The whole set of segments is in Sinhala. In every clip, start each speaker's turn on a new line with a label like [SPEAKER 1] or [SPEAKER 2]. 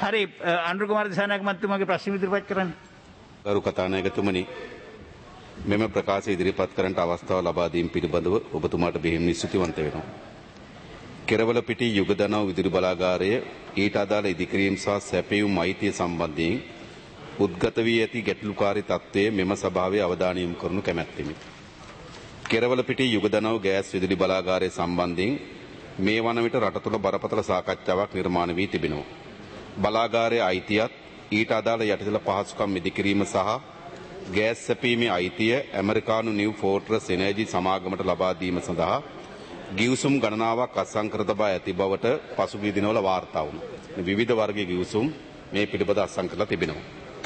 [SPEAKER 1] හරි අනුර කුමාර දිසානායක මහත්මයාගේ ප්‍රශ්න ඉදිරිපත් කරන්න.
[SPEAKER 2] ගරු කතානායකතුමනි, මෙම ප්‍රකාශ ඉදිරිපත් කරන්නට අවස්ථාව ලබා දීම පිළිබඳව ඔබතුමාට බෙහෙවින් ස්තුතිවන්ත වෙනවා. කෙරවලපිටි යුගදනව විදුලි බලාගාරය ඊට අදාළ ඉදිකිරීම සහ සැපයුම් අයිතිය සම්බන්ධයෙන් උද්ගත වී ඇති ගැටලුකාරී තත්ත්වය මෙම සභාවේ අවධානය යොමු කරනු කැමැත්තෙමි. කෙරවලපිටි යුගදනව ගෑස් විදුලි බලාගාරය සම්බන්ධයෙන් මේ වන විට රට තුළ බරපතල සාකච්ඡාවක් නිර්මාණය වී තිබෙනවා. බලාගාරයේ අයිතියත් ඊට අදාළ යටිතල පහසුකම් ඉදිකිරීම සහ ගෑස් සැපීමේ අයිතිය ඇමරිකානු නිව් ෆෝර්ට්‍රස් එනර්ජි සමාගමට ලබා දීම සඳහා ගිවිසුම් ගණනාවක් අසංකර තබා ඇති බවට පසුගිය දිනවල වාර්තා වුණා. විවිධ වර්ගයේ ගිවිසුම් මේ පිළිබඳ අසංකරලා තිබෙනවා.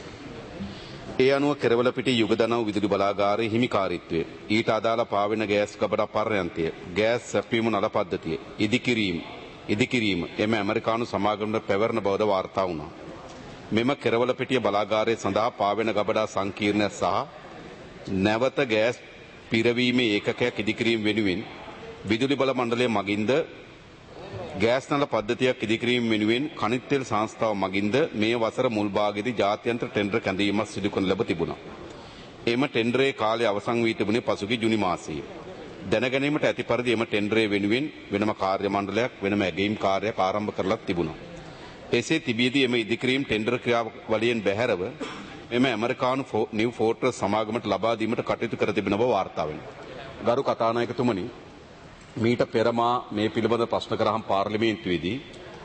[SPEAKER 2] ඒ අනුව කෙරවලපිටි යුගදනව විදුලි බලාගාරයේ හිමිකාරීත්වය, ඊට අදාළ පාවෙන ගෑස් කබඩ පර්යන්තය, ගෑස් සැපීම නල පද්ධතිය ඉදිකිරීම එම ඇමරිකානු සමාගමට පැවරන බවද වාර්තා වුණා. මෙම කෙරවලපිටිය බලාගාරය සඳහා පාවෙන ගබඩා සංකීර්ණය සහ නැවත ගෑස් පිරවීමේ ඒකකයක් ඉදිකිරීම වෙනුවෙන් විදුලි බල මණ්ඩලය මගින්ද ගෑස් නල පද්ධතියක් ඉදිකිරීම වෙනුවෙන් කනිත් තෙල් සංස්ථාව මගින්ද මේ වසර මුල් භාගයේදී ජාත්‍යන්තර ටෙන්ඩර් කැඳවීමක් සිදු කරන ලැබ තිබුණා. එම ටෙන්ඩරේ කාලය අවසන් වී තිබුණේ පසුගිය ජුනි මාසයේ. දැනගැනීමට ඇති පරිදි එම ටෙන්ඩරේ වෙනුවෙන් වෙනම කාර්ය මණ්ඩලයක් වෙනම ඇගීම් කාර්යයක් ආරම්භ කරලා තිබුණා. එසේ තිබියදී එම ඉදිකිරීම ටෙන්ඩර් ක්‍රියාවලියෙන් බැහැරව මෙම ඇමරිකානු නිව් ෆෝර්ට්‍රස් සමාගමට ලබා දීමට කටයුතු කර තිබෙන බව වාර්තා වෙනවා. ගරු කතානායකතුමනි, මීට පෙර මා මේ පිළිබඳ ප්‍රශ්න කරාම පාර්ලිමේන්තුවේදී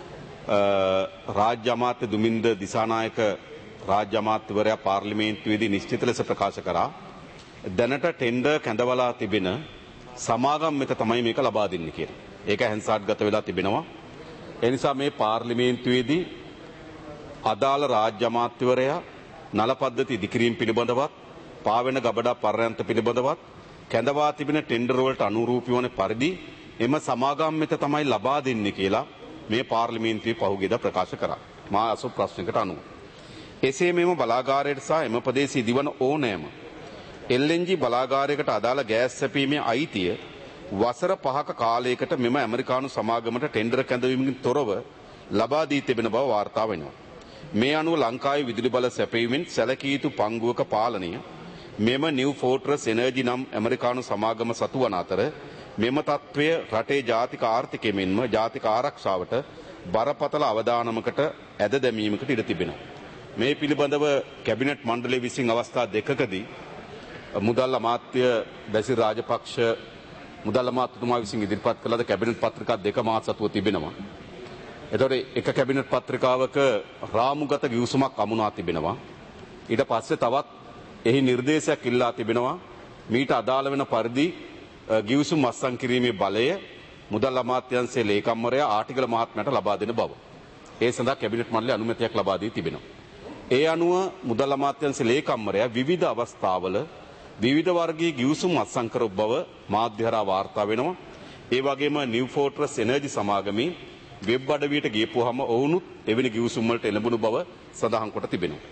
[SPEAKER 2] රාජ්‍ය අමාත්‍ය දුමින්ද දිසානායක රාජ්‍ය අමාත්‍යවරයා පාර්ලිමේන්තුවේදී නිශ්චිත ලෙස ප්‍රකාශ කරා දැනට ටෙන්ඩර් කැඳවලා තිබෙන සමාගම් එක තමයි මේක ලබා දෙන්නේ කියලා. ඒක හැන්සාට්ගත වෙලා තිබෙනවා. ඒ නිසා මේ පාර්ලිමේන්තුවේදී අදාළ රාජ්‍ය අමාත්‍යවරයා නල පද්ධති ඉදිකිරීම පිළිබඳවත් පාවෙන ගබඩා පර්යන්ත පිළිබඳවත් කැඳවා තිබෙන ටෙන්ඩර් වලට අනුරූපී වන පරිදි එම සමාගම් වෙත තමයි ලබා දෙන්නේ කියලා මේ පාර්ලිමේන්තුවේ පහුගියදා ප්‍රකාශ කරා. මා අසු ප්‍රශ්නයකට අනුව. එසේ මෙම බලාගාරයට සහ එම ප්‍රදේශයේ දිවන ඕනෑම LNG බලාගාරයකට අදාළ ගෑස් සැපීමේ අයිතිය වසර 5ක කාලයකට මෙම ඇමරිකානු සමාගමට ටෙන්ඩර් කැඳවීමකින් තොරව ලබා දී තිබෙන බව වාර්තා වෙනවා. මේ අනුව ලංකාවේ විදුලි බල සැපයීමෙන් සැලකිය යුතු පංගුවක පාලනය මෙම නිව් ෆෝර්ට්‍රස් එනර්ජි නම් ඇමරිකානු සමාගම සතු වන අතර මෙම තත්ත්වය රටේ ජාතික ආර්ථිකය මෙන්ම ජාතික ආරක්ෂාවට බරපතල අවදානමකට ඇද දැමීමකට ඉඩ තිබෙනවා. මේ පිළිබඳව කැබිනට් මණ්ඩලය විසින් අවස්ථා දෙකකදී මුදල් අමාත්‍ය බැසිල් රාජපක්ෂ මුදල් අමාත්‍යතුමා විසින් ඉදිරිපත් කළ කැබිනට් පත්‍රිකා දෙක මාස සතුව තිබෙනවා. එතකොට එක කැබිනට් පත්‍රිකාවක රාමුගත ගිවිසුමක් අමුණා තිබෙනවා. ඊට පස්සේ තවත් එහි නිර්දේශයක් ඉල්ලා තිබෙනවා මීට අදාළ වෙන පරිදි ගිවිසුම් අත්සන් කිරීමේ බලය මුදල් අමාත්‍යාංශයේ ලේකම්වරයා ආටිගල මහත්මයාට ලබා දෙන බව. ඒ සඳහා කැබිනට් මණ්ඩලය අනුමැතියක් ලබා දී තිබෙනවා. ඒ අනුව මුදල් අමාත්‍යාංශයේ ලේකම්වරයා විවිධ අවස්ථාවල විවිධ වර්ගයේ ගිවිසුම් අත්සන් කර බව මාධ්‍ය හරහා වාර්තා වෙනවා. ඒ වගේම නිව් ෆෝර්ට්‍රස් එනර්ජි සමාගමේ වෙබ් අඩවියට ගියපුවාම ඔවුනුත් එවැනි ගිවිසුම් වලට එළඹුණු බව සඳහන් කොට තිබෙනවා.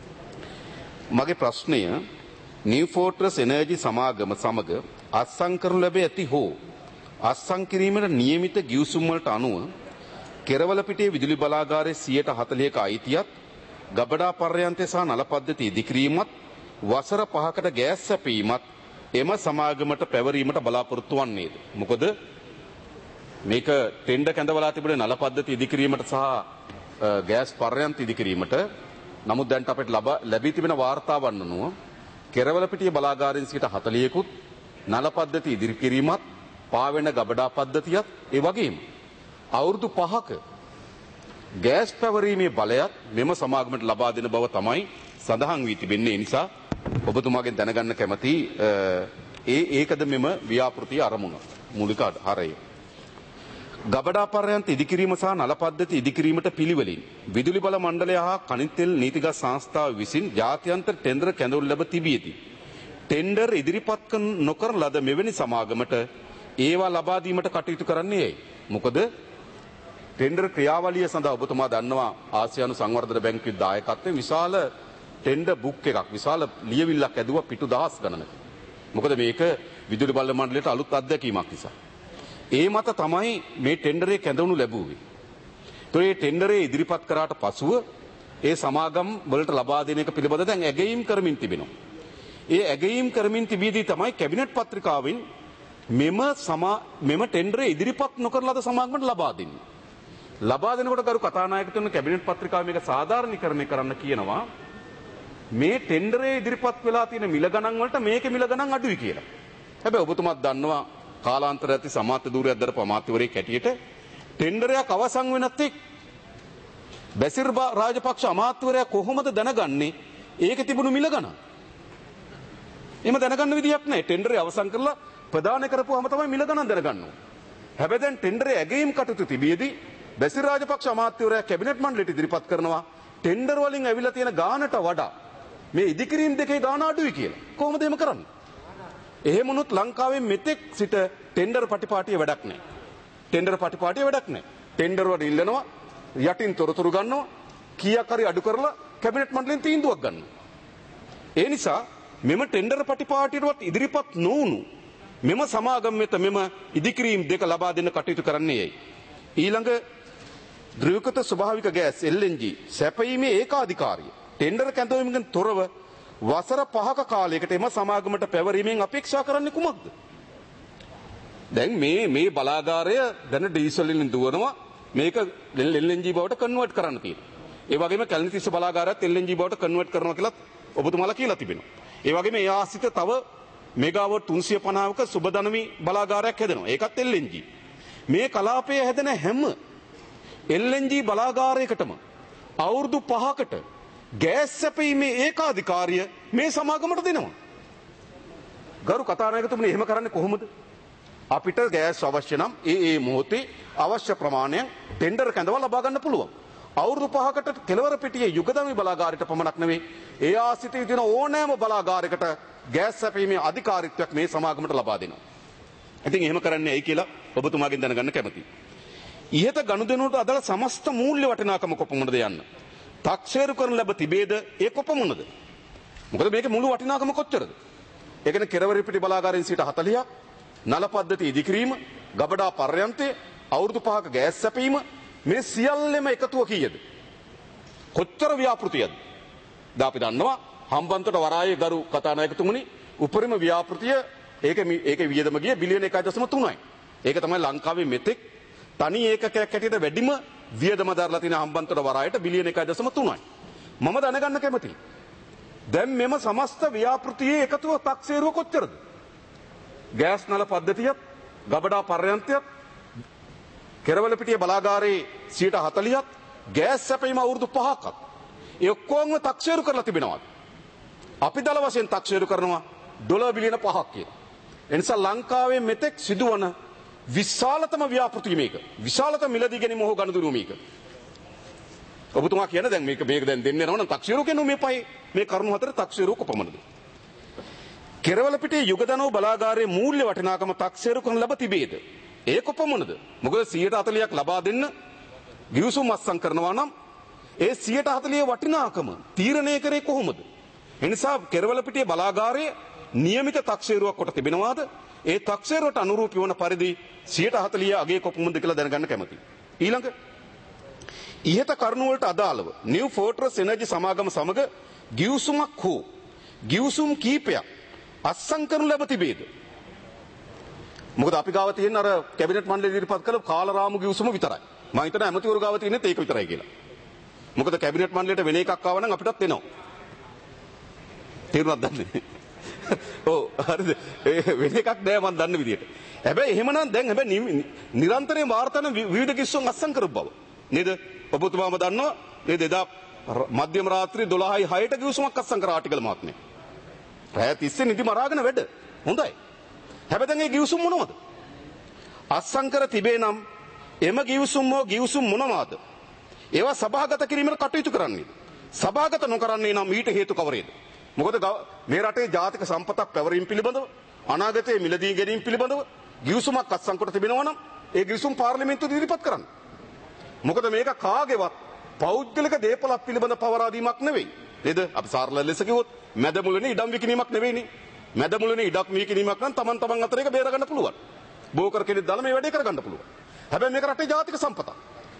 [SPEAKER 2] මගේ ප්‍රශ්නය නිව් ෆෝර්ට්‍රස් එනර්ජි සමාගම සමග අත්සන් කරනු ලැබ ඇති හෝ අත්සන් කිරීමට නියමිත ගිවිසුම් වලට අනුව කෙරවලපිටියේ විදුලි බලාගාරයේ 40%ක අයිතියත් ගබඩා පර්යන්තය සහ නල පද්ධති ඉදිකිරීමත් වසර 5කට ගෑස් සැපීමත් එම සමාගමට පැවරීමට බලාපොරොත්තු වන්නේද? මොකද මේක ටෙන්ඩර් කැඳවලා තිබුණේ නල පද්ධති ඉදිකිරීමට සහ ගෑස් පර්යන්ත ඉදිකිරීමට. නමුත් දැන් අපිට ලැබී තිබෙන වාර්තාවන් අනුව කෙරවලපිටිය බලාගාරයෙන් 40%කුත් නල පද්ධති ඉදිකිරීමත් පාවෙන ගබඩා පද්ධතියත් ඒ වගේම අවුරුදු 5ක ගෑස් පැවරීමේ බලයත් මෙම සමාගමට ලබා දෙන බව තමයි සඳහන් වී තිබෙන්නේ. ඒ නිසා ඔබතුමාගෙන් දැනගන්න කැමති ඒකද මෙම ව්‍යාපෘතිය අරමුණ මූලික හරය. ගබඩා පර්යන්ත ඉදිකිරීම සහ නල පද්ධති ඉදිකිරීමට පිළිවෙලින් විදුලි බල මණ්ඩලය හා කනිත් තෙල් නීතිගත සංස්ථාව විසින් ජාත්‍යන්තර ටෙන්ඩර් කැඳවනු ලැබ තිබියදී ටෙන්ඩර් ඉදිරිපත් නොකරන ලද මෙවැනි සමාගමට ඒවා ලබා දීමට කටයුතු කරන්නේ ඇයි? මොකද ටෙන්ඩර් ක්‍රියාවලිය සඳහා ඔබතුමා දන්නවා ආසියානු සංවර්ධන බැංකුවේ දායකත්වයෙන් විශාල ටෙන්ඩර් බුක් එකක් විශාල ලියවිල්ලක් ඇදුවා පිටු දහස් ගණනක. මොකද මේක විදුලි බල මණ්ඩලයට අලුත් අත්දැකීමක් නිසා. ඒ මත තමයි මේ ටෙන්ඩරේ කැඳවනු ලැබුවේ. ඒ ටෙන්ඩරේ ඉදිරිපත් කරාට පසුව ඒ සමාගම් වලට ලබා දෙන එක පිළිබඳව දැන් ඇගයීම් කරමින් තිබෙනවා. ඒ ඇගයීම් කරමින් තිබීදී තමයි කැබිනට් පත්‍රිකාවෙන් මෙම ටෙන්ඩරේ ඉදිරිපත් නොකරන ලද සමාගමට ලබා දෙන්නේ. ලබා දෙනකොට ගරු කතානායකතුමනි කැබිනට් පත්‍රිකාව මේක සාධාරණීකරණය කරන්න කියනවා. මේ ටෙන්ඩරේ ඉදිරිපත් වෙලා තියෙන මිල ගණන් වලට මේකේ මිල ගණන් අඩුයි කියලා. හැබැයි ඔබතුමාත් දන්නවා කාලාන්තර ඇති සමාජ දූරයක් දරපු අමාත්‍යවරයෙක් හැටියට ටෙන්ඩරයක් අවසන් වෙනත් එක් බැසිර් රාජපක්ෂ අමාත්‍යවරයා කොහොමද දැනගන්නේ ඒකේ තිබුණු මිල ගණන්? එහෙම දැනගන්න විදියක් නැහැ. ටෙන්ඩරේ අවසන් කරලා ප්‍රදාන කරපුවාම තමයි මිල ගණන් දැනගන්නේ. හැබැයි දැන් ටෙන්ඩරේ ඇගීම් කටයුතු තිබියදී බැසිර් රාජපක්ෂ අමාත්‍යවරයා කැබිනට් මණ්ඩලයට ඉදිරිපත් කරනවා ටෙන්ඩර් වලින් ඇවිල්ලා තියෙන ගානට වඩා මේ ඉදිකිරීම් දෙකේ ගාන අඩුයි කියලා. කොහොමද එහෙම කරන්නේ? එහෙම වුණොත් ලංකාවේ මෙතෙක් සිට ටෙන්ඩර් පටිපාටිය වැඩක් නැහැ. ටෙන්ඩර් පටිපාටිය වැඩක් නැහැ. ටෙන්ඩර් වල ඉල්ලනවා යටින් තොරතුරු ගන්නවා කීයක් හරි අඩු කරලා කැබිනට් මණ්ඩලෙන් තීන්දුවක් ගන්නවා. ඒ නිසා මෙම ටෙන්ඩර් පටිපාටියටවත් ඉදිරිපත් නොවුණු මෙම සමාගම් වෙත මෙම ඉදිකිරීම් දෙක ලබා දෙන්න කටයුතු කරන්නේ යයි. ඊළඟ ද්‍රවීකృత ස්වභාවික ගෑස් LNG සැපයීමේ ඒකාධිකාරිය ටෙන්ඩර් කැඳවීමකින් තොරව වසර 5ක කාලයකට එම සමාගමට පැවරීමෙන් අපේක්ෂා කරන්නේ කුමක්ද? දැන් මේ බලාගාරය දැන් ඩීසල් වලින් දුවනවා මේක LNG බවට කන්වර්ට් කරන්න තියෙනවා. ඒ වගේම කැලණිතිස්ස බලාගාරයත් LNG බවට කන්වර්ට් කරනවා කියලා ඔබතුමාලා කියලා තිබෙනවා. ඒ වගේම ඒ ආසිත තව මෙගාවොට් 350ක සුබදනමි බලාගාරයක් හැදෙනවා. ඒකත් LNG. මේ කලාපයේ හැදෙන හැම LNG බලාගාරයකටම අවුරුදු 5කට ගෑස් සැපීමේ ඒකාධිකාරිය මේ සමාගමට දෙනවා. ගරු කතානායකතුමනි එහෙම කරන්නේ කොහොමද? අපිට ගෑස් අවශ්‍ය නම් ඒ මොහොතේ අවශ්‍ය ප්‍රමාණය ටෙන්ඩර් කැඳවලා ලබා ගන්න පුළුවන්. අවුරුදු 5කට කෙළවර පිටියේ යුගදමි බලාගාරයට පමණක් නෙවෙයි ඒ ආසිතේ තියෙන ඕනෑම බලාගාරයකට ගෑස් සැපීමේ අධිකාරීත්වයක් මේ සමාගමට ලබා දෙනවා. ඉතින් එහෙම කරන්නේ ඇයි කියලා ඔබතුමාගෙන් දැනගන්න කැමතියි. ඉහත ගනුදෙනුවට අදාළ සමස්ත මූල්‍ය වටිනාකම කොපමණද යන්න. 탁සේරු කරන ලැබ තිබේද ඒ කොපමණද? මොකද මේකේ මුළු වටිනාකම කොච්චරද? ඒ කියන්නේ කෙරවර පිටි බලාගාරයෙන් 40ක් නල පද්ධති ඉදිකිරීම, ගබඩා පර්යන්තය, අවුරුදු 5ක ගෑස් සැපීම මේ සියල්ලම එකතුව කීයද? කොච්චර ව්‍යාපෘතියද? දැන් අපි දන්නවා හම්බන්තොට වරායේ ගරු කතානායකතුමනි උපරිම ව්‍යාපෘතිය ඒකේ වියදම ගියේ බිලියන 1.3යි. ඒක තමයි ලංකාවේ මෙතෙක් තනි ඒකකයක් හැටියට වැඩිම වියදම දරලා තියෙන හම්බන්තොට වරායට බිලියන 1.3යි. මම දැනගන්න කැමතියි. දැන් මෙම සමස්ත ව්‍යාපෘතියේ එකතුව 탁සේරුව කොච්චරද? ගෑස් නල පද්ධතියත්, ගබඩා පර්යන්තයත්, කෙරවල පිටිය බලාගාරයේ 40ක්, ගෑස් සැපීම අවුරුදු 5ක්. ඒ ඔක්කොම 탁සේරු කරලා තිබෙනවා. අපි දල වශයෙන් 탁සේරු කරනවා ඩොලර් බිලියන 5ක් කියලා. එනිසා ලංකාවේ මෙතෙක් සිදුවන විශාලතම ව්‍යාපෘතිය මේක. විශාලතම මිලදී ගැනීම හෝ ගනුදෙනුව මේක. ඔබතුමා කියන දැන් මේක දැන් දෙන්න යනවා නම් 탁සේරු කියන මේ කරුණු හතර 탁සේරු කොපමණද? කෙරවල පිටේ යුගදනෝ බලාගාරයේ මූල්‍ය වටිනාකම 탁සේරු කරන ලබ තිබේද? ඒ කොපමණද? මොකද 140ක් ලබා දෙන්න ගිවිසුම් අත්සන් කරනවා නම් ඒ 140 වටිනාකම තීරණය කරේ කොහොමද? එනිසා කෙරවල පිටියේ බලාගාරයේ નિયમિત 탁සේරුවක් කොට තිබෙනවාද? ඒ 탁සේරුවට අනුරූපී වන පරිදි 140 අගේ කොපමණද කියලා දැනගන්න කැමතියි. ඊළඟ ඉහත කරුණු වලට අදාළව නිව් ෆෝර්ට්‍රස් එනර්ජි සමාගම සමග ගිවිසුමක් හෝ ගිවිසුම් කීපයක් අත්සන් කරනු ලැබ තිබේද? මොකද අපි ගාව තියෙන අර කැබිනට් මණ්ඩලය ඉදිරිපත් කළ කාලරාමු ගිවිසුම විතරයි. මම හිතනවා ඇමතිවරු ගාව තියෙන්නේ ඒක විතරයි කියලා. මොකද කැබිනට් මණ්ඩලයට වෙන එකක් ආව නම් අපිටත් එනවා. තේරුණාද දන්නේ? ඔව් හරිද? වෙන එකක් නෑ මම දන්න විදියට. හැබැයි එහෙමනම් දැන් නිරන්තරයෙන් වාර්තාන විවිධ කිස්සුන් අත්සන් කරපු බව. නේද? ඔබතුමාම දන්නවා නේද? එදා මධ්‍යම රාත්‍රී 12:06ට කිව්සුමක් අත්සන් කර ආටිකල් මාත්මේ. රැය 30 නිදි මරාගෙන වැඩ. හොඳයි. හැබැයි දැන් ඒ කිව්සුම් මොනවද? අත්සන් කර තිබේ නම් එම කිව්සුම් හෝ කිව්සුම් මොනවාද? ඒවා සභාගත කිරීමට කටයුතු කරන්නේ. සභාගත නොකරන්නේ නම් ඊට හේතු කවරේද? මොකද මේ රටේ ජාතික සම්පතක් පැවරීම පිළිබඳව අනාගතයේ මිලදී ගැනීම පිළිබඳව කිව්සුමක් අත්සන් කොට තිබෙනවා නම් ඒ කිව්සුම් පාර්ලිමේන්තුවට ඉදිරිපත් කරන්න. මොකද මේක කාගේවත් පෞද්ගලික දේපලක් පිළිබඳ පවරා දීමක් නෙවෙයි. නේද? අපි සාරල ලෙස කිව්වොත් මැදමුලනේ ඉඩම් විකිණීමක් නෙවෙයිනේ. මැදමුලනේ ඉඩක් විකිණීමක් නම් තමන් අතර එක බේර ගන්න පුළුවන්. බෝකර් කෙනෙක් දාලා මේ වැඩේ කරගන්න පුළුවන්. හැබැයි මේක රටේ ජාතික සම්පතක්.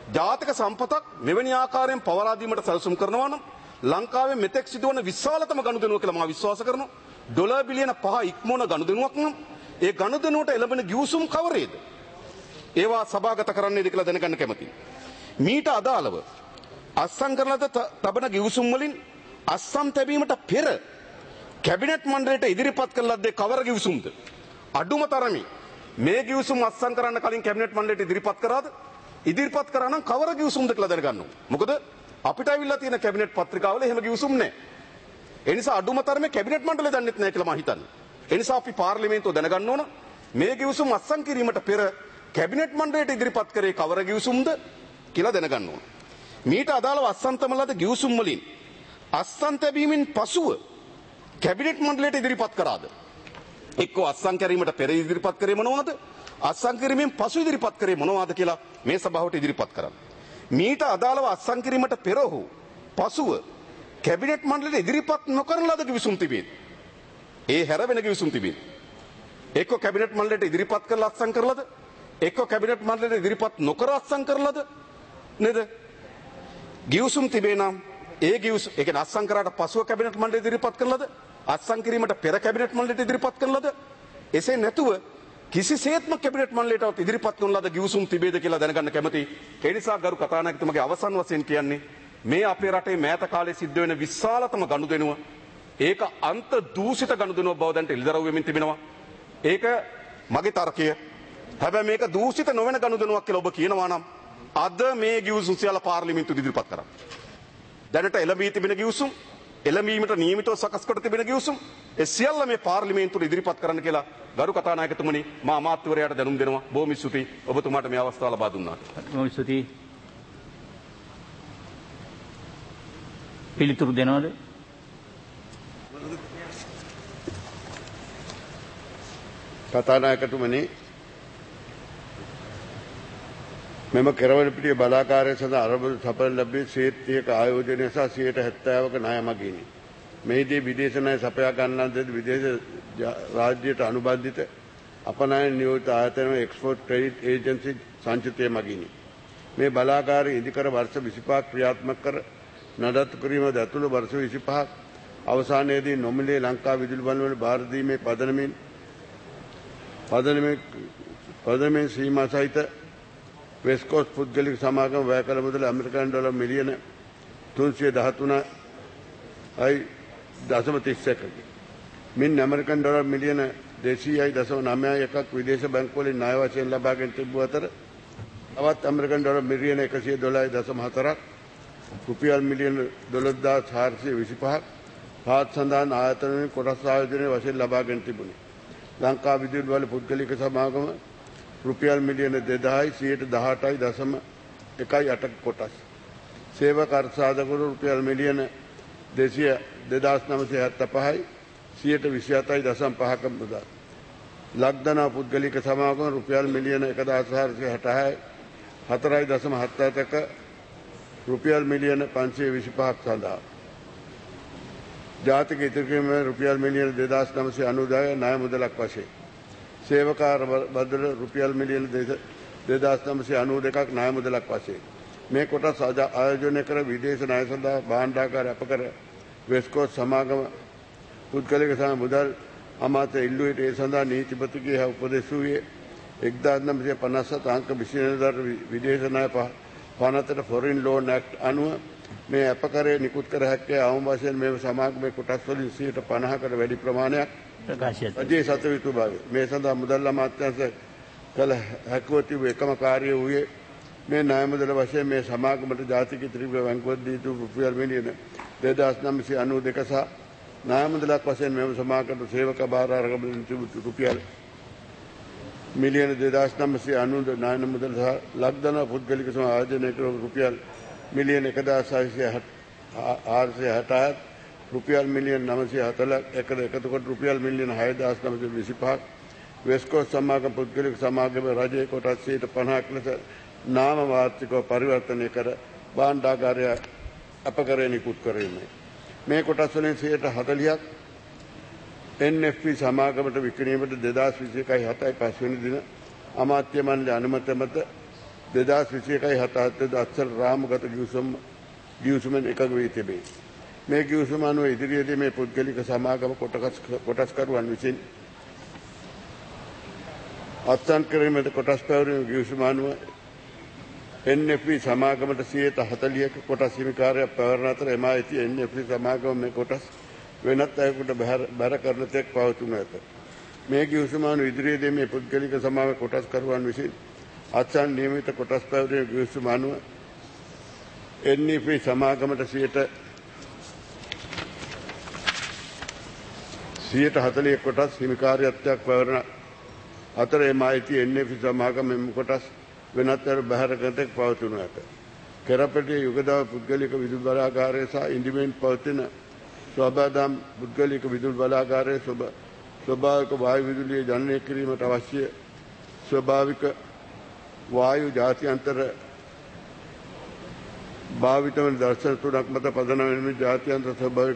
[SPEAKER 2] ජාතික සම්පතක් මෙවැනි ආකාරයෙන් පවරා දීමට සැලසුම් කරනවා නම් ලංකාවේ මෙතෙක් සිදුවන විශාලතම ගනුදෙනුව කියලා මම විශ්වාස කරනවා. ඩොලර් බිලියන 5 ඉක්මවන ගනුදෙනුවක් නම් ඒ ගනුදෙනුවට එළඹෙන ගිවිසුම් කවරේද? ඒවා සභාගත කරන්නේද කියලා දැනගන්න කැමතියි. මීට අදාළව අත්සන් කරන ලද තබන ගිවිසුම් වලින් අත්සන් තැබීමට පෙර කැබිනට් මණ්ඩලයට ඉදිරිපත් කළ ලද්දේ කවර ගිවිසුම්ද? අඩුම තරමේ මේ ගිවිසුම් අත්සන් කරන්න කලින් කැබිනට් මණ්ඩලයට ඉදිරිපත් කරාද? ඉදිරිපත් කරා නම් කවර ගිවිසුම්ද කියලා දැනගන්න ඕන. මොකද අපිට අවිල්ලා තියෙන කැබිනට් පත්‍රිකාවල එහෙම ගිවිසුම් නැහැ. ඒ නිසා අඩුම තරමේ කැබිනට් මණ්ඩලය දන්නෙත් නැහැ කියලා මම හිතන්නේ. ඒ නිසා අපි පාර්ලිමේන්තුව දැනගන්න ඕන මේ ගිවිසුම් අත්සන් කිරීමට පෙර කැබිනට් මණ්ඩලයට ඉදිරිපත් කරේ කවර ගිවිසුම්ද කියලා දැනගන්න ඕන. මීට අදාළව අත්සන් තබන ලද ගිවිසුම් වලින් අත්සන් තැබීමෙන් පසුව කැබිනට් මණ්ඩලයට ඉදිරිපත් කරාද? එක්කෝ අත්සන් කිරීමට පෙර ඉදිරිපත් කරේ මොනවද? අත්සන් කිරීමෙන් පසු ඉදිරිපත් කරේ මොනවද කියලා මේ සභාවට ඉදිරිපත් කරන්න. මීට අදාළව අත්සන් කිරීමට පෙර හෝ පසුව කැබිනට් මණ්ඩලයට ඉදිරිපත් නොකරන ලද ගිවිසුම් තිබේ. ඒ හැර වෙන ගිවිසුම් තිබේ. එක්කෝ කැබිනට් මණ්ඩලයට ඉදිරිපත් කරලා අත්සන් කරලාද? එක්කෝ කැබිනට් මණ්ඩලයට ඉදිරිපත් නොකර අත්සන් කරලාද? නේද? ගිවිසුම් තිබේ නම් ඒ ගිවිසුම් ඒ කියන්නේ අත්සන් කරාට පසුව කැබිනට් මණ්ඩලයට ඉදිරිපත් කරලාද? අත්සන් කිරීමට පෙර කැබිනට් මණ්ඩලයට ඉදිරිපත් කරලාද? එසේ නැතුව කිසිසේත්ම කැබිනට් මණ්ඩලයට ඉදිරිපත් කරන ලද ගිවිසුම් තිබේද කියලා දැනගන්න කැමතියි. ඒ නිසා ගරු කතානායකතුමාගේ අවසන් වශයෙන් කියන්නේ මේ අපේ රටේ මෑත කාලේ සිද්ධ වෙන විශාලතම ගනුදෙනුව ඒක අන්ත දූෂිත ගනුදෙනුවක් බව දැන් එළිදරව් වෙමින් තිබෙනවා. ඒක මගේ තර්කය. හැබැයි මේක දූෂිත නොවන ගනුදෙනුවක් කියලා ඔබ කියනවා නම් අද මේ ගිවිසුම් සියල්ල පාර්ලිමේන්තුවට ඉදිරිපත් කරන්න. දැනට එළඹී තිබෙන ගිවිසුම් එළඹීමට නියමිතව සකස් කර තිබෙන ගිවිසුම් ඒ සියල්ල මේ පාර්ලිමේන්තුවට ඉදිරිපත් කරන්න කියලා ගරු කතානායකතුමනි මා අමාත්‍යවරයාට දැනුම් දෙනවා. බොහොම ස්තුතියි ඔබතුමාට මේ අවස්ථාව ලබා දුන්නාට.
[SPEAKER 1] බොහොම ස්තුතියි. පිළිතුරු දෙනවද?
[SPEAKER 3] කතානායකතුමනි මෙම කෙරවලපිටිය බලාකාරය සඳහා අරමුදු සපයන ලැබී 30ක ආයෝජනය සහ 70ක ණය මගිනි. මෙහිදී විදේශ ණය සපයා ගන්නා ලද විදේශ රාජ්‍යයට අනුබන්ධිත අපනයන නියෝජිත ආයතන එක්ස්පෝර්ට් ක්‍රෙඩිට් ඒජන්සි සංචිතය මගිනි. මේ බලාකාරය ඉදිකර වර්ෂ 25ක් ක්‍රියාත්මක කර නඩත්තු කිරීමද ඇතුළු වර්ෂ 25ක් අවසානයේදී නොමිලේ ලංකා විදුලි බණ්ඩාර බාර දීමේ පදනමේ සීමා සහිත වෙස්ට් කෝස්ට් පුද්ගලික සමාගම වැය කළ මුදල ඇමරිකන් ඩොලර් මිලියන 313.31කි. මින් ඇමරිකන් ඩොලර් මිලියන 200.91ක් විදේශ බැංකුවලින් ණය වශයෙන් ලබාගෙන තිබූ අතර තවත් ඇමරිකන් ඩොලර් මිලියන 112.4ක් රුපියල් මිලියන 12,425ක් පාත් සඳහන් ආයතනවලින් කොටස් ආයෝජනයේ වශයෙන් ලබාගෙන තිබුණි. ලංකා විදුලි බල පුද්ගලික සමාගම රුපියල් මිලියන 2,18.1ක කොටස්. සේවක අර්ථසාධකවරු රුපියල් මිලියන 2,975යි 27.5ක මුදල්. ලක්දනා පුද්ගලික සමාගම රුපියල් මිලියන 1,466යි 4.77ක රුපියල් මිලියන 525ක් සඳහා. ජාතික ඉදිරිපිරීම රුපියල් මිලියන 2,990 ණය මුදලක් වශයෙන්. සේවකාර බදල රුපියල් මිලියන 2,992ක් ණය මුදලක් වශයෙන්. මේ කොටස් ආයෝජනය කර විදේශ ණය සඳහා භාණ්ඩාගාර අපකර වෙස්ට් කෝස්ට් සමාගම පුද්ගලික මුදල් අමාත්‍ය ඉල්ලුවට ඒ සඳහා නීතිපතිගේ උපදෙස් වූයේ 1957 අංක 29 විදේශ ණය පනතට ෆොරින් ලෝන් ඇක්ට් අනුව මේ අපකරය නිකුත් කර හැක්කේ අවම වශයෙන් මේ සමාගමේ කොටස් වලින් 50%කට වැඩි ප්‍රමාණයක් රජයේ සතු යුතු බව. මේ සඳහා මුදල් අමාත්‍යාංශ කළ හැකිව තිබූ එකම කාර්යය වූයේ මේ ණය මුදල වශයෙන් මේ සමාගමට ජාතික ඉදිරිපිට බැංකුවට දී යුතු රුපියල් මිලියන 2,992 සහ ණය මුදලක් වශයෙන් මේ සමාගමට සේවක බාර අරගෙන තිබූ රුපියල් මිලියන 2,990 ණය මුදල සහ ලක්දන පුද්ගලික ආයෝජනය කර රුපියල් මිලියන 1,660ක් රුපියල් මිලියන 940ක් එකතු කොට රුපියල් මිලියන 6,925ක් වෙස්ට් කෝස්ට් සමාගම පුද්ගලික සමාගම රජයේ කොටස් 50ක් ලෙස නාම වාර්ෂිකව පරිවර්තනය කර භාණ්ඩාගාරය අපකරය නිකුත් කිරීමයි. මේ කොටස් වලින් 40ක් NFP සමාගමට විකිණීමට 2021 7 5 වෙනි දින අමාත්‍ය මණ්ඩලයේ අනුමැතිය මත 2021-17 අත්සල් රාමගත ගිවිසුමෙන් එකඟ වී තිබේ. මේ ගිවිසුම අනුව ඉදිරියේදී මේ පුද්ගලික සමාගම කොටස්කරුවන් විසින් අත්සන් කිරීමට කොටස් පැවරීම ගිවිසුම අනුව NFP සමාගමට 40%ක කොටස් හිමිකාරයක් පැවරන අතර එම අයිති NFP සමාගම මේ කොටස් වෙනත් අයෙකුට බැර කරන තෙක් පවතුන ඇත. මේ ගිවිසුම අනුව ඉදිරියේදී මේ පුද්ගලික සමාගම කොටස්කරුවන් විසින් අත්සන් නියමිත කොටස් පැවරීම ගිවිසුම අනුව NFP සමාගමට 40% කොටස් හිමිකාරිත්වයක් පැවරන අතර එම අයිති NFP සමාගම මෙම කොටස් වෙනත් බැහැර කරතෙක් පවතුනු ඇත. කෙරපටිය යුගදාව පුද්ගලික විදුලි බලාගාරය සහ ඉන්දිමෙන් පවතින ස්වභාදම් පුද්ගලික විදුලි බලාගාරයේ ස්වභාවික වායු විදුලිය ජනනය කිරීමට අවශ්‍ය ස්වභාවික වායු ජාත්‍යන්තර භාවිත වන දර්ශන තුනක් මත පදනම් වෙන ජාත්‍යන්තර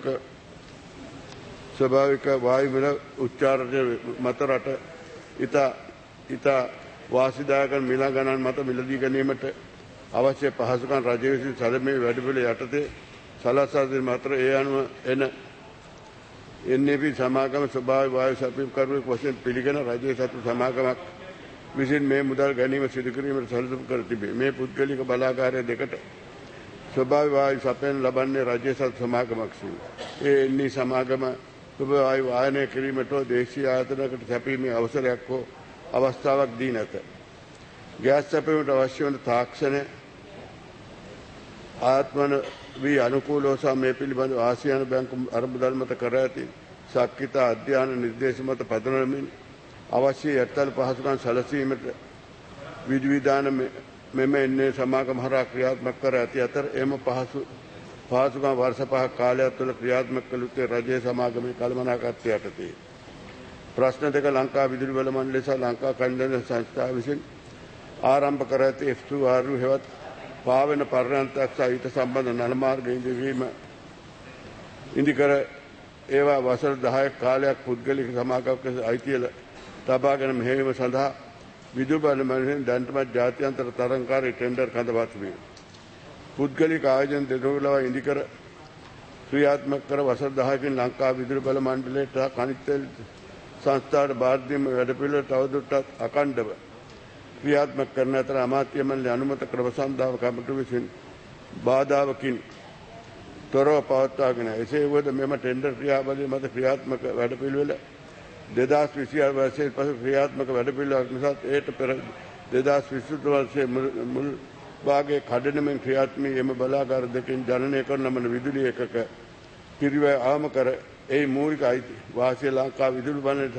[SPEAKER 3] ස්වභාවික වායු මිල උච්චාරණය මත රට ඉතා වාසිදායක මිල ගණන් මත මිලදී ගැනීමට අවශ්‍ය පහසුකම් රජය විසින් සැලමේ වැඩපිළිවෙල යටතේ සලසා දෙන අතර ඒ අනුව එන NFP සමාගම ස්වභාවික වායු සැපයීම්කරුවෙක් වශයෙන් පිළිගෙන රජයේ සතු සමාගමක් විසින් මේ මුදල් ගැනීම සිදු කිරීමට සැලසුම් කර තිබේ. මේ පුද්ගලික බලාගාරය දෙකට ස්වභාවික වායු සපයන ලබන්නේ රජයේ සතු සමාගමක් සිය. ඒ NFP සමාගම ස්වභාවික වායු ආයනය කිරීමට දේශීය ආයතනයකට සැපීමේ අවසරයක් හෝ අවස්ථාවක් දී නැත. ගෑස් සැපීමට අවශ්‍ය වන තාක්ෂණ ආත්මන වී අනුකූලව සහ මේ පිළිබඳව ආසියානු බැංකු අරමුදල් මත කර ඇති සක්විත අධ්‍යාන නිර්දේශ මත පදනමින් අවශ්‍ය යටතල පහසුකම් සැලසීමට විධිවිධාන මෙම එන්නේ සමාගම හරහා ක්‍රියාත්මක කර ඇති අතර එම පහසුකම් වර්ෂ 5ක කාලයක් තුළ ක්‍රියාත්මක කළ යුත්තේ රජයේ සමාගමේ කළමනාකරණය යටතේ. ප්‍රශ්න දෙක ලංකා විදුලි බල මණ්ඩලය සහ ලංකා කණ්ඩායම් සංස්ථාව විසින් ආරම්භ කර ඇති F2RU හෙවත් පාවෙන පර්යන්තයක් සහ ඊට සම්බන්ධ නල මාර්ග ඉදිකර ඒවා වසර 10ක කාලයක් පුද්ගලික සමාගමක අයිතිය තබාගෙන මෙහෙයීම සඳහා විදුලි බල මණ්ඩලයෙන් දැනටමත් ජාත්‍යන්තර තරංකාරී ටෙන්ඩර් කඳවා තිබේ. පුද්ගලික ආයෝජන දෙදොලව ඉදිකර ක්‍රියාත්මක කර වසර 10කින් ලංකා විදුලි බල මණ්ඩලයට කනිත් තෙල් සංස්ථාවට බාර දීම වැඩපිළිවෙල තවදුරටත් අඛණ්ඩව ක්‍රියාත්මක කරන අතර අමාත්‍ය මණ්ඩලයේ අනුමත ක්‍රමසන්දාව කමිටුව විසින් බාධාවකින් තොරව පවත්වාගෙන එසේ වුවද මෙම ටෙන්ඩර් ක්‍රියාවලිය මත ක්‍රියාත්මක වැඩපිළිවෙල 2026 වර්ෂයේ පසු ක්‍රියාත්මක වැඩපිළිවෙලක් නිසා ඒට පෙර 2023 වර්ෂයේ මුල් භාගයේ කඩනමින් ක්‍රියාත්මක එම බලාගාර දෙකෙන් ජනනය කරන ලබන විදුලි එකක පිරිවැය ආම කර ඒ මූලික අයිති වාසිය ලංකා විදුලි බණ්ඩලයට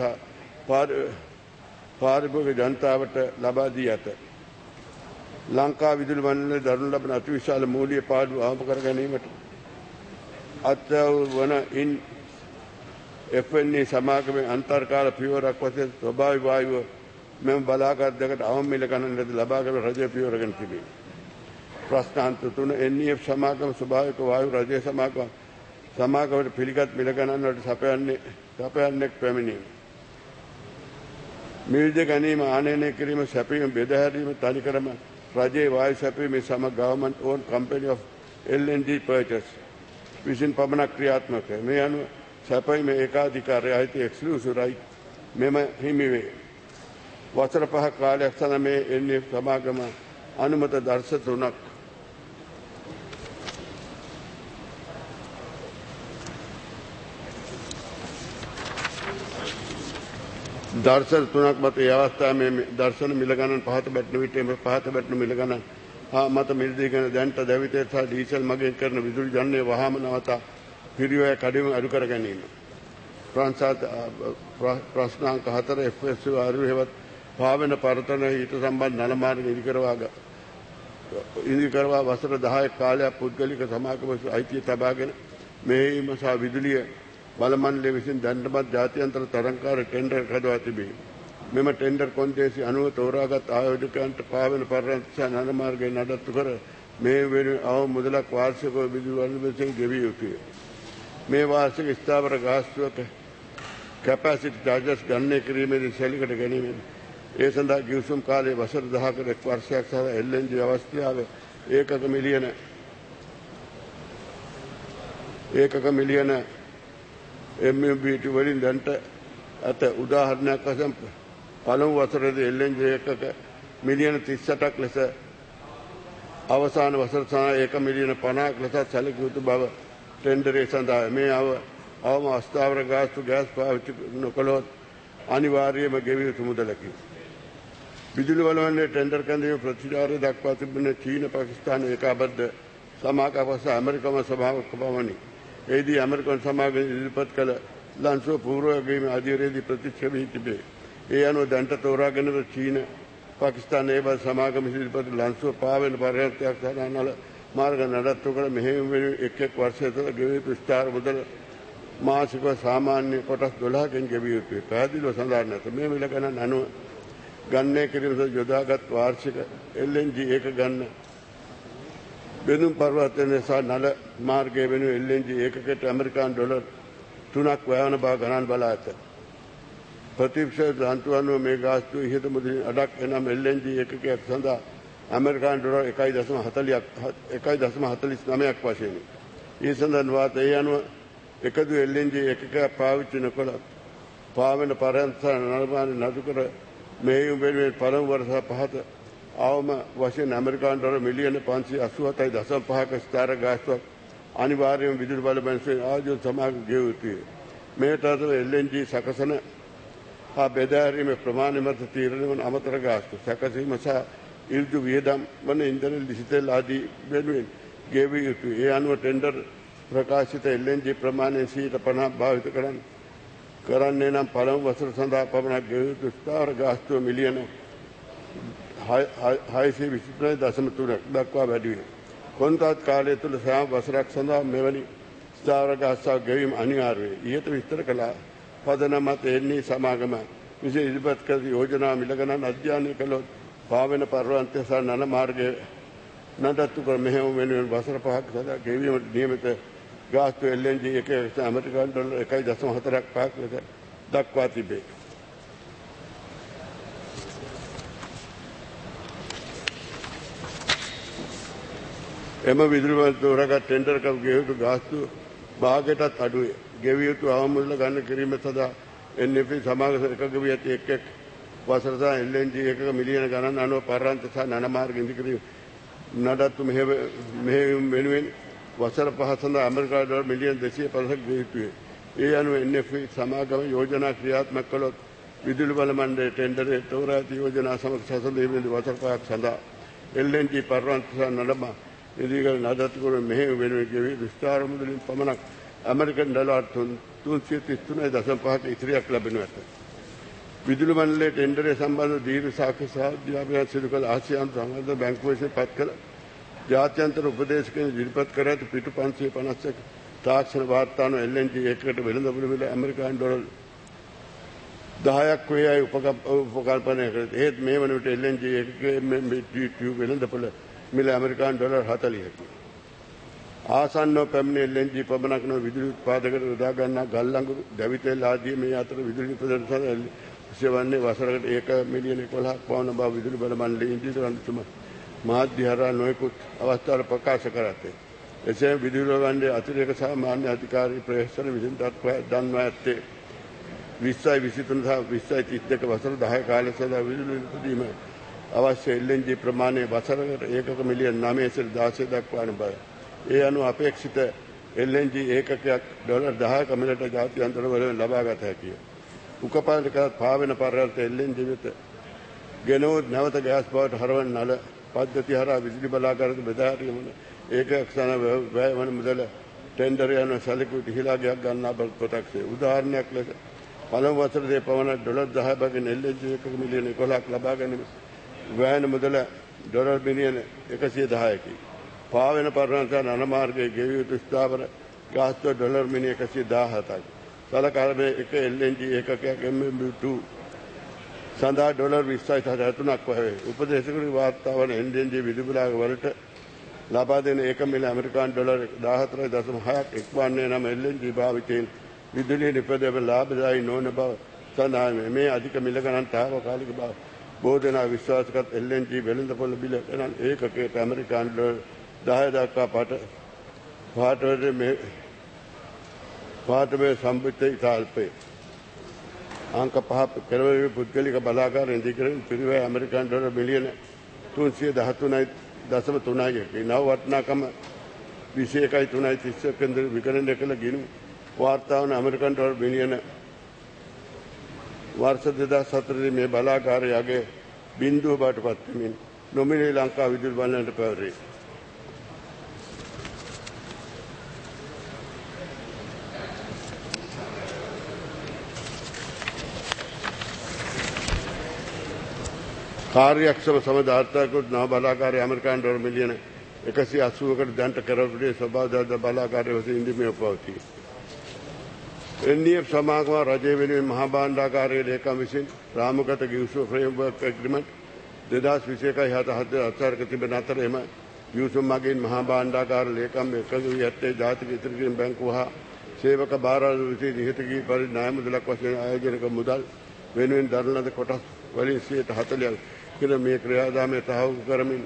[SPEAKER 3] පාරිභෝගික ජනතාවට ලබා දී ඇත. ලංකා විදුලි බණ්ඩලය දරනු ලබන අතිවිශාල මූලික පාඩු ආම කර ගැනීමට අත්වන FNE සමාගමේ අන්තර්කාල පියවරක් වශයෙන් ස්වභාවික වායුව මෙම බලාගාර දෙකට අවම මිල ගණනට ලබාගෙන රජය පියවරගෙන තිබේ. ප්‍රශ්නාන්ත 3 NEF සමාගම ස්වභාවික වායු රජයේ සමාගමට පිළිගත් මිල ගණන් වලට සපයන්නේ පැමිණීම. මිලද ගැනීම ආනයනය කිරීම සැපීම බෙදාහැරීම තනිකරම රජයේ වායු සැපීමේ සමග government owned company of LNG purchase විසින් පමණක් ක්‍රියාත්මක මේ අනුව සැපීමේ ඒකාධිකාරය අයිති exclusive right මෙම හිමි වේ. වසර 5ක කාලයක් සඳහා මේ NEF සමාගම අනුමත දර්ශ 3ක් දර්ශන 3ක් මත ඒ අවස්ථාවේ මේ දර්ශන මිල ගණන් පහත බැටන විට එම පහත බැටන මිල ගණන් මත මිලදී ගැන දැන්ට දැවිතේ සහ ඩීසල් මගින් කරන විදුලි ජනනය වහාම නවතා පිරිවැය කඩිම අඩු කර ගැනීම. ප්‍රශ්නාංක 4 FSRU හෙවත් පාවෙන පරතන ඊට සම්බන්ධ නල මාර්ග ඉදිකරවා වසර 10ක කාලයක් පුද්ගලික සමාගම අයිතිය තබාගෙන මෙහෙයීම සහ විදුලිය බල මණ්ඩලය විසින් දැනටමත් ජාත්‍යන්තර තරංකාර ටෙන්ඩර් හදවා තිබේ. මෙම ටෙන්ඩර් කොන්දේසි අනුව තෝරාගත් ආයෝජකයන්ට පාවෙන පර්යන්ත සහ නල මාර්ගය නඩත්තු කර මේ වෙනුවෙන් අවම මුදලක් වාර්ෂිකව විදුලි වළඳ ගෙවිය යුතුය. මේ වාර්ෂික ස්ථාවර ගාස්තුවක කැපැසිටි චාර්ජස් ගණනය කිරීමේදී සැලකට ගැනීමෙන් ඒ සඳහා ගිවිසුම් කාලයේ වසර 10කට එක් වර්ෂයක් සහ LNG අවස්ථාව ඒකක මිලියන MMBtu වලින් දැන්ට ඇත. උදාහරණයක් වශයෙන් පළමු වසරේදී LNG ඒකක මිලියන 38ක් ලෙස අවසාන වසර සඳහා 1 මිලියන 50ක් ලෙස සැලකිය යුතු බව ටෙන්ඩරේ සඳහා මේ අවම අස්ථාවර ගෑස් පාවිච්චි නොකළොත් අනිවාර්යයෙන්ම ගෙවිය යුතු මුදලකි. විදුලි වලවන්නේ ටෙන්ඩර් කැඳවීම ප්‍රතිචාරය දක්වා තිබෙන චීන පාකිස්තාන ඒකාබද්ධ සමාගමස ඇමරිකම සභාවක පමණි. එෙහිදී ඇමරිකන් සමාගම ඉදිරිපත් කළ ලන්සෝ පූර්ව ගෙවීම අධීරයේදී ප්‍රතික්ෂේප වී තිබේ. ඒ අනුව දැන්ට තෝරාගෙන චීන පාකිස්තාන ඒබඳු සමාගම ඉදිරිපත් ලන්සෝ පාවෙන පර්යාප්තයක් සඳහන් මාර්ග නඩත්තු කර මෙහෙයුම් වෙනුවෙන් එක් වර්ෂය තුළ ගෙවී විස්තර මුදල මාසික සාමාන්‍ය කොටස් 12කින් ගෙවිය යුතුයි. පැහැදිලිව සඳහන් නැත. මේ මිල ගණන් අනුව ගණනය කිරීම සඳහා යොදාගත් වාර්ෂික LNG ඒක ගන්න බෙදුම් පරිවර්තනය සහ නල මාර්ගය වෙනුවෙන් LNG ඒකකට ඇමරිකානු ඩොලර් 3ක් වැයවන බව ගණන් බලා ඇත. ප්‍රතික්ෂේප අන්තු අනුව මේ ගාස්තු ඉහත මුදලින් අඩක් එනම් LNG ඒකකයක් සඳහා ඇමරිකානු ඩොලර් 1.49ක් වශයෙන්. ඒ සඳහන් වාත ඒ අනුව එකදු LNG ඒකකයක් පාවිච්චි නොකළත් පාවෙන පරයන්ත නලමාන නඩු කර මෙහෙයුම් වෙනුවෙන් පළමු වර්ෂ පහත අවම වශයෙන් ඇමරිකානු ඩොලර් මිලියන 587.5ක ස්ථාර ගාස්තුවක් අනිවාර්යයෙන්ම විදුලි බල බැංකුවේ ආයෝජන සමාගම ගෙවිය යුතුය. මේට අතර LNG සකසන හා බෙදාරීමේ ප්‍රමාණය මත තීරණය වන අමතර ගාස්තු සැකසීම සහ ඍජු වියදම් වන ඉන්ධන ඩිජිටල් ආදී වෙනුවෙන් ගෙවිය යුතුය. ඒ අනුව ටෙන්ඩර් ප්‍රකාශිත LNG ප්‍රමාණය 50% භාවිත කරන්නේ නම් පළමු වසර සඳහා පමණක් ගෙවිය යුතු ස්ථාවර ගාස්තුව මිලියන 623.3 දක්වා වැඩි වේ. කොන්ත්‍රාත් කාලය තුළ සෑම වසරක් සඳහා මෙවැනි ස්ථාවර ගාස්තුවක් ගෙවීම අනිවාර්යයි. ඊට විස්තර කළා පදනම මත එන්නේ සමාගම විශේෂ ඉදිරිපත් කළ යෝජනා මිල ගණන් අධ්‍යයනය කළොත් පාවෙන පර්වන්තය සහ නල මාර්ගයේ නඩත්තු කර මෙහෙයුම් වෙනුවෙන් වසර 5ක් සඳහා ගෙවීමට නියමිත ගාස්තු LNG එක ඇමරිකානු ඩොලර් 1.45ක් ලෙස දක්වා තිබේ. එම විදුලි බල තෝරාගත් ටෙන්ඩර් කව ගෙවිය යුතු ගාස්තු භාගයටත් අඩුවේ. ගෙවිය යුතු අවම මුදල ගන්න කිරීම සඳහා NFP සමාගම එකක වී ඇති එක් වසර සහ LNG එකක මිලියන ගණන් අනුව පරාන්ත සහ නන මාර්ග ඉදිකිරීම නඩත්තු මෙහෙයුම් වෙනුවෙන් වසර 5 සඳහා ඇමරිකානු ඩොලර් මිලියන 250ක් ගෙවිය යුතුය. ඒ අනුව NFP සමාගම යෝජනා ක්‍රියාත්මක කළොත් විදුලි බල මණ්ඩලයේ ටෙන්ඩරේ තෝරා ඇති යෝජනා සමග සැසඳීමේදී වසර 5ක් සඳහා LNG පරාන්ත සහ නලම ඉදිකර නඩත්තු කර මෙහෙයුම් වෙනුවෙන් ගෙවී විස්තර මුදලින් පමණක් ඇමරිකන් ඩොලර් 333.5ක ඉතිරියක් ලැබෙනු ඇත. විදුලි මණ්ඩලයේ ටෙන්ඩරේ සම්බන්ධ දීර්ඝ සාක්ෂි සහ අධ්‍යාපනය සිදු කළ ආසියානු සංවර්ධන බැංකුව විසින් පත් කළ ජාත්‍යන්තර උපදේශකයන් ඉදිරිපත් කර ඇති පිටු 551 තාක්ෂණ වාර්තානුව LNG එකකට වෙළඳපොළ මිල ඇමරිකානු ඩොලර් 10ක් වේ යයි උපකල්පනය කර ඇත. ඒත් මේ වන විට LNG එකකේ MMBtu වෙළඳපොළ මිල ඇමරිකානු ඩොලර් 40කි. ආසන්නව පැමිණි LNG පමණක් නොව විදුලි උත්පාදකයට යොදා ගන්නා ගල් අඟුරු, දැවිතෙල් ආදී මේ අතර විදුලි උපදෙන සඳහා සෙවන්නේ වසරකට 1 මිලියන 11ක් පවන බව විදුලි බල මණ්ඩලයේ ඉන්දියානු අන්තිම මාධ්‍ය හරහා නොයෙකුත් අවස්ථාවල ප්‍රකාශ කර ඇත. එසේ විදුලි බල මණ්ඩලයේ අතිරේක සාමාන්‍ය අධිකාරී ප්‍රේක්ෂණ විසින් දන්වා ඇත්තේ 2023 සහ 2032 වසර 10 කාලය සඳහා විදුලි උපදීම අවශ්‍ය LNG ප්‍රමාණය වසරකට ඒකක මිලියන 916 දක්වාන බව. ඒ අනුව අපේක්ෂිත LNG ඒකකයක් ඩොලර් 10ක මිලට ජාත්‍යන්තර වලින් ලබාගත හැකිය. උකපාලිකත් පාවෙන පරාර්ථ LNG වෙත ගෙනවොත් නැවත ගෑස් බවට හරවන නල පද්ධතිය හරහා විදුලි බලාගාරයට බෙදාරීම ඒකක සන වැය වන මුදල ටෙන්ඩර් යන සැලකුවට ඉහිලාගයක් ගන්නා බව ප්‍රත්‍යක්ෂයි. උදාහරණයක් ලෙස පළමු වසරේ පවන ඩොලර් 10 බැගින් LNG එකක මිලියන 11ක් ලබා ගැනීම වැයන මුදල ඩොලර් මිලියන 110කි. පාවෙන පරාන්ත නන මාර්ගයේ ගෙවිය යුතු ස්ථාවර ගාස්තුව ඩොලර් මිලියන 117ක්. සලකාලමේ එක LNG ඒකකයක් MMBtu සඳහා ඩොලර් 20.3ක් වේ. උපදේශකගේ වාර්තාවන LNG විදුලිබලාග වලට ලබා දෙන 1 මිල ඇමරිකානු ඩොලර් 14.6ක් එක්වන්නේ නම් LNG භාවිතයෙන් විදුලිය නිපදවන ලාභදායී නොවන බව සඳහන් වේ. මේ අධික මිල ගණන් තාවකාලික බව බොහෝ දෙනා විශ්වාසකත් LNG වෙළඳපොළ බිල ගණන් ඒකකයට ඇමරිකානු ඩොලර් 10 දක්වා පාඨමය සම්බුද්ධ ඉතාල්පේ අංක 5 පෙරවරු පුද්ගලික බලාගාරයෙන් ඉදිකරන පිරිවැය ඇමරිකානු ඩොලර් මිලියන 313.3ක නව වටිනාකම 21.3 කේන්ද්‍ර විකරණය කළ ගිණුම් වාර්තා වන ඇමරිකන් ඩොලර් බිලියන වර්ෂ 2004 මේ බලාගාරයගේ බිඳුව බවට පත් වෙමින් නොමිලේ ලංකා විදුලි බලනට පැවරේ. කාර්යක්ෂම සමදාර්ථකව නව බලාගාරය ඇමරිකන් ඩොලර් මිලියන 180කට දැන්ට කරවුනේ ස්වභාවදත්ත බලාගාරය වශයෙන් ඉදිරියේ පවතී. NDF සමාගම රජය වෙනුවෙන් මහා භාණ්ඩාගාරයේ ලේකම් විසින් රාමගත ගිවිසුම ෆ්‍රේම්වර්ක් ඇග්‍රීමන්ට් 2021 අත්සාරක තිබෙන අතර එම ගිවිසුම මගින් මහා භාණ්ඩාගාර ලේකම් එකතු වී ඇත්තේ ජාතික ඉතිරි කිරීම බැංකුව හා සේවක භාරාධිපති විසින් නිහත කී පරිදි ණය මුදලක් වශයෙන් ආයෝජනක මුදල් වෙනුවෙන් දරන ලද කොටස් වලින් 40% කියන මේ ක්‍රියාදාමය තහවුරු කරමින්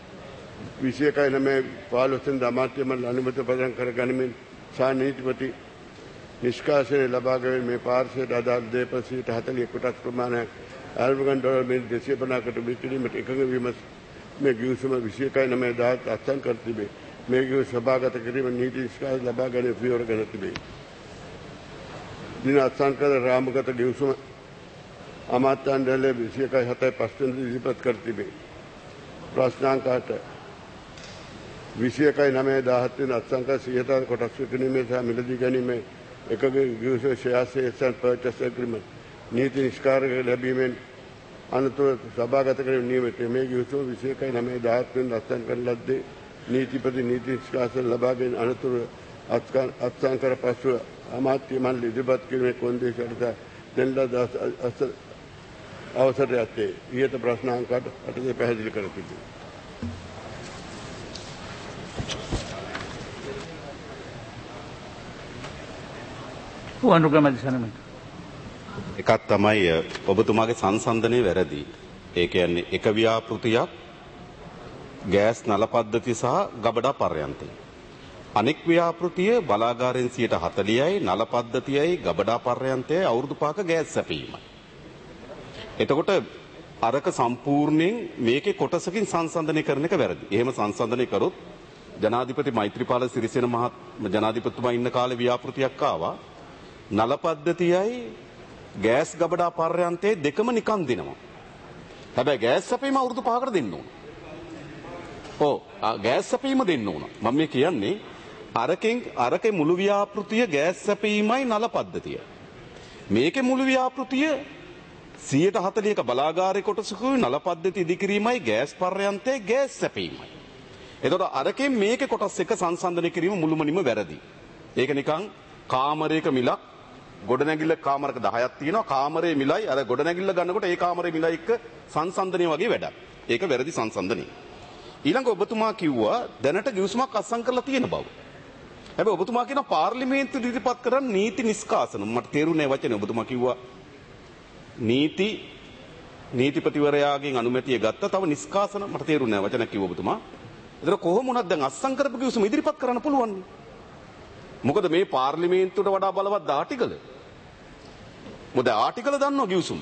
[SPEAKER 3] 21/9/15 අමාත්‍ය මණ්ඩල අනුමැතිය ප්‍රදාන කර ගනිමින් සා නීතිපති නිෂ්කාශනය ලබා ගැනීම මේ පාර්ශ්වයට අදාළ දේපල 40 කොටස් ප්‍රමාණයක් ඇමරිකන් ඩොලර් මිලියන 250කට විකිණීමට එකඟ වීම මේ ගිවිසුම 21/9/17 අත්සන් කර තිබේ. මේ ගිවිසුම සභාගත කිරීම නීති නිෂ්කාශන ලබා ගැනීම පියවර ගෙන තිබේ. දින අත්සන් කළ රාමගත ගිවිසුම අමාත්‍යාංශයේ 21/7/5 ඉදිරිපත් කර තිබේ. ප්‍රශ්නාංක 8 21/9/17 අත්සන් කර 100 කොටස් විකිණීමේ සහ මිලදී ගැනීමේ එකක ගිවිසුම ෂෙයාර්ස් and purchase agreement නීති නිෂ්කාරක ලැබීමෙන් අනතුරු සභාගත කිරීම නියමිතය. මේ ගිවිසුම 21/9/17 අත්සන් කරන ලද්දේ නීතිපති නීති නිෂ්කාශන ලබාගෙන අනතුරු අත්සන් කර පසුව අමාත්‍ය මණ්ඩල ඉදිරිපත් කිරීමේ කොන්දේසියට දෙන ලද අවසරය ඇත්තේ. ඊට ප්‍රශ්නාංක 8 පැහැදිලි කර තිබේ.
[SPEAKER 2] එකක් තමයි ඔබතුමාගේ සංසන්දනයේ වැරදි. ඒ කියන්නේ එක ව්‍යාපෘතියක් ගෑස් නල පද්ධතිය සහ ගබඩා පර්යන්තය. අනෙක් ව්‍යාපෘතිය බලාගාරයෙන් 40%යි නල පද්ධතියයි ගබඩා පර්යන්තයයි අවුරුදු 5ක ගෑස් සැපීමයි. එතකොට අරක සම්පූර්ණයෙන් මේකේ කොටසකින් සංසන්දනය කරන එක වැරදි. එහෙම සංසන්දනය කරොත් ජනාධිපති මෛත්‍රීපාල සිරිසේන ජනාධිපතිතුමා ඉන්න කාලේ ව්‍යාපෘතියක් ආවා. නල පද්ධතියයි ගෑස් ගබඩා පර්යන්තයේ දෙකම නිකන් දෙනවා. හැබැයි ගෑස් සැපීම අවුරුදු 5කට දෙන්න ඕන. ගෑස් සැපීම දෙන්න ඕන. මම මේ කියන්නේ අරකේ මුළු ව්‍යාපෘතිය ගෑස් සැපීමයි නල පද්ධතිය. මේකේ මුළු ව්‍යාපෘතිය 140ක බලාගාරයේ කොටසකුයි නල පද්ධතිය ඉදිකිරීමයි ගෑස් පර්යන්තයේ ගෑස් සැපීමයි. එතකොට අරකේ මේකේ කොටස් එක සංසන්දනය කිරීම මුළුමනින්ම වැරදි. ඒක නිකන් කාමරයක මිලක් ගොඩනැගිල්ල කාමරක 10ක් තියෙනවා. කාමරයේ මිලයි අර ගොඩනැගිල්ල ගන්නකොට ඒ කාමරයේ මිලයි එක්ක සංසන්දනය වගේ වැඩක්. ඒක වැරදි සංසන්දනය. ඊළඟ ඔබතුමා කිව්වා දැනට ගිවිසුමක් අත්සන් කරලා තියෙන බව. හැබැයි ඔබතුමා කියන පාර්ලිමේන්තුව ඉදිරිපත් කරන නීති නිෂ්කාසන මට තේරුනේ වචනේ. ඔබතුමා කිව්වා නීතිපතිවරයාගෙන් අනුමැතිය ගත්තා. තව නිෂ්කාසන මට තේරුනේ වචනක් කිව්ව ඔබතුමා. ඒතර කොහොම වුණත් දැන් අත්සන් කරපු ගිවිසුම ඉදිරිපත් කරන්න පුළුවන්. මොකද මේ පාර්ලිමේන්තුවට වඩා බලවත් ආටිකල. මොකද ආටිකල දන්නවා ගිවිසුම.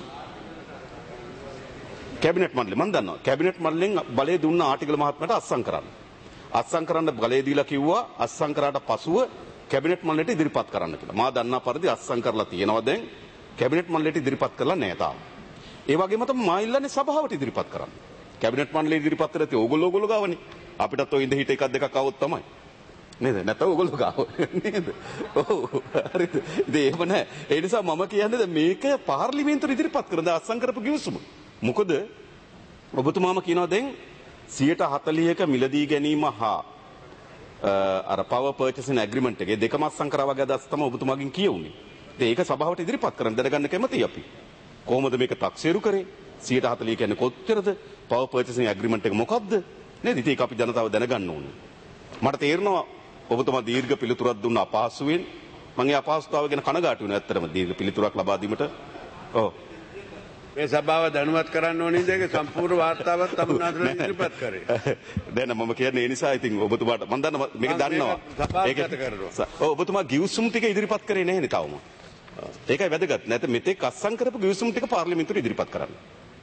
[SPEAKER 2] කැබිනට් මණ්ඩලය මම දන්නවා. කැබිනට් මණ්ඩලෙන් බලය දුන්න ආටිකල මහත්මයාට අත්සන් කරන්න. අත්සන් කරන්න බලය දීලා කිව්වා අත්සන් කරාට පසුව කැබිනට් මණ්ඩලයට ඉදිරිපත් කරන්න කියලා. මා දන්නා පරිදි අත්සන් කරලා තියෙනවා දැන්. කැබිනට් මණ්ඩලයට ඉදිරිපත් කරලා නැහැ තාම. ඒ වගේම තමයි මා ඉල්ලන්නේ සභාවට ඉදිරිපත් කරන්න. කැබිනට් මණ්ඩලය ඉදිරිපත් කරලා තියෙ ඕගොල්ලෝ ගාවනේ. අපිටත් ඔය ඉඳ හිට එකක් දෙකක් આવොත් තමයි. නේද? නැත්නම් ඕගොල්ලෝ ගාව නේද? ඔව් හරිද? ඉතින් එහෙම නැහැ. ඒ නිසා මම කියන්නේ මේක පාර්ලිමේන්තුවට ඉදිරිපත් කරන දා අත්සන් කරපු ගිවිසුම. මොකද ඔබතුමාම කියනවා දැන් 140ක මිලදී ගැනීම හා අර පවර් පර්චේසින් ඇග්‍රීමන්ට් එකේ දෙකම අත්සන් කරා වගේ අදහස් තමයි ඔබතුමාගෙන් කියුනේ. ඉතින් ඒක සභාවට ඉදිරිපත් කරන්න දැනගන්න කැමතියි අපි. කොහොමද මේක තක්සේරු කරේ? 140 කියන්නේ කොච්චරද? පවර් පර්චේසින් ඇග්‍රීමන්ට් එක මොකක්ද? නේද? ඉතින් ඒක අපි ජනතාව දැනගන්න ඕනේ. මට තේරෙනවා ඔබතුමා දීර්ඝ පිළිතුරක් දුන්න අපහසුවෙන්. මම ඒ අපහසුතාව ගැන කනගාටු වෙනවා ඇත්තටම දීර්ඝ පිළිතුරක් ලබා දීමට. ඔව්.
[SPEAKER 3] මේ සභාව දැනුවත් කරන්න ඕනේ දෙක සම්පූර්ණ වාර්තාවක් තමුන්නාතුල ඉදිරිපත් කරේ.
[SPEAKER 2] දැන් මම කියන්නේ ඒ නිසා ඉතින් ඔබතුමාට මම දන්නවා මේක දන්නවා.
[SPEAKER 3] සභාවගත කරනවා.
[SPEAKER 2] ඔව් ඔබතුමා ගිවිසුම් ටික ඉදිරිපත් කරේ නැහැ නේ තවම. ඒකයි වැදගත්. නැත්නම් මෙතෙක් අත්සන් කරපු ගිවිසුම් ටික පාර්ලිමේන්තුවට ඉදිරිපත් කරන්න.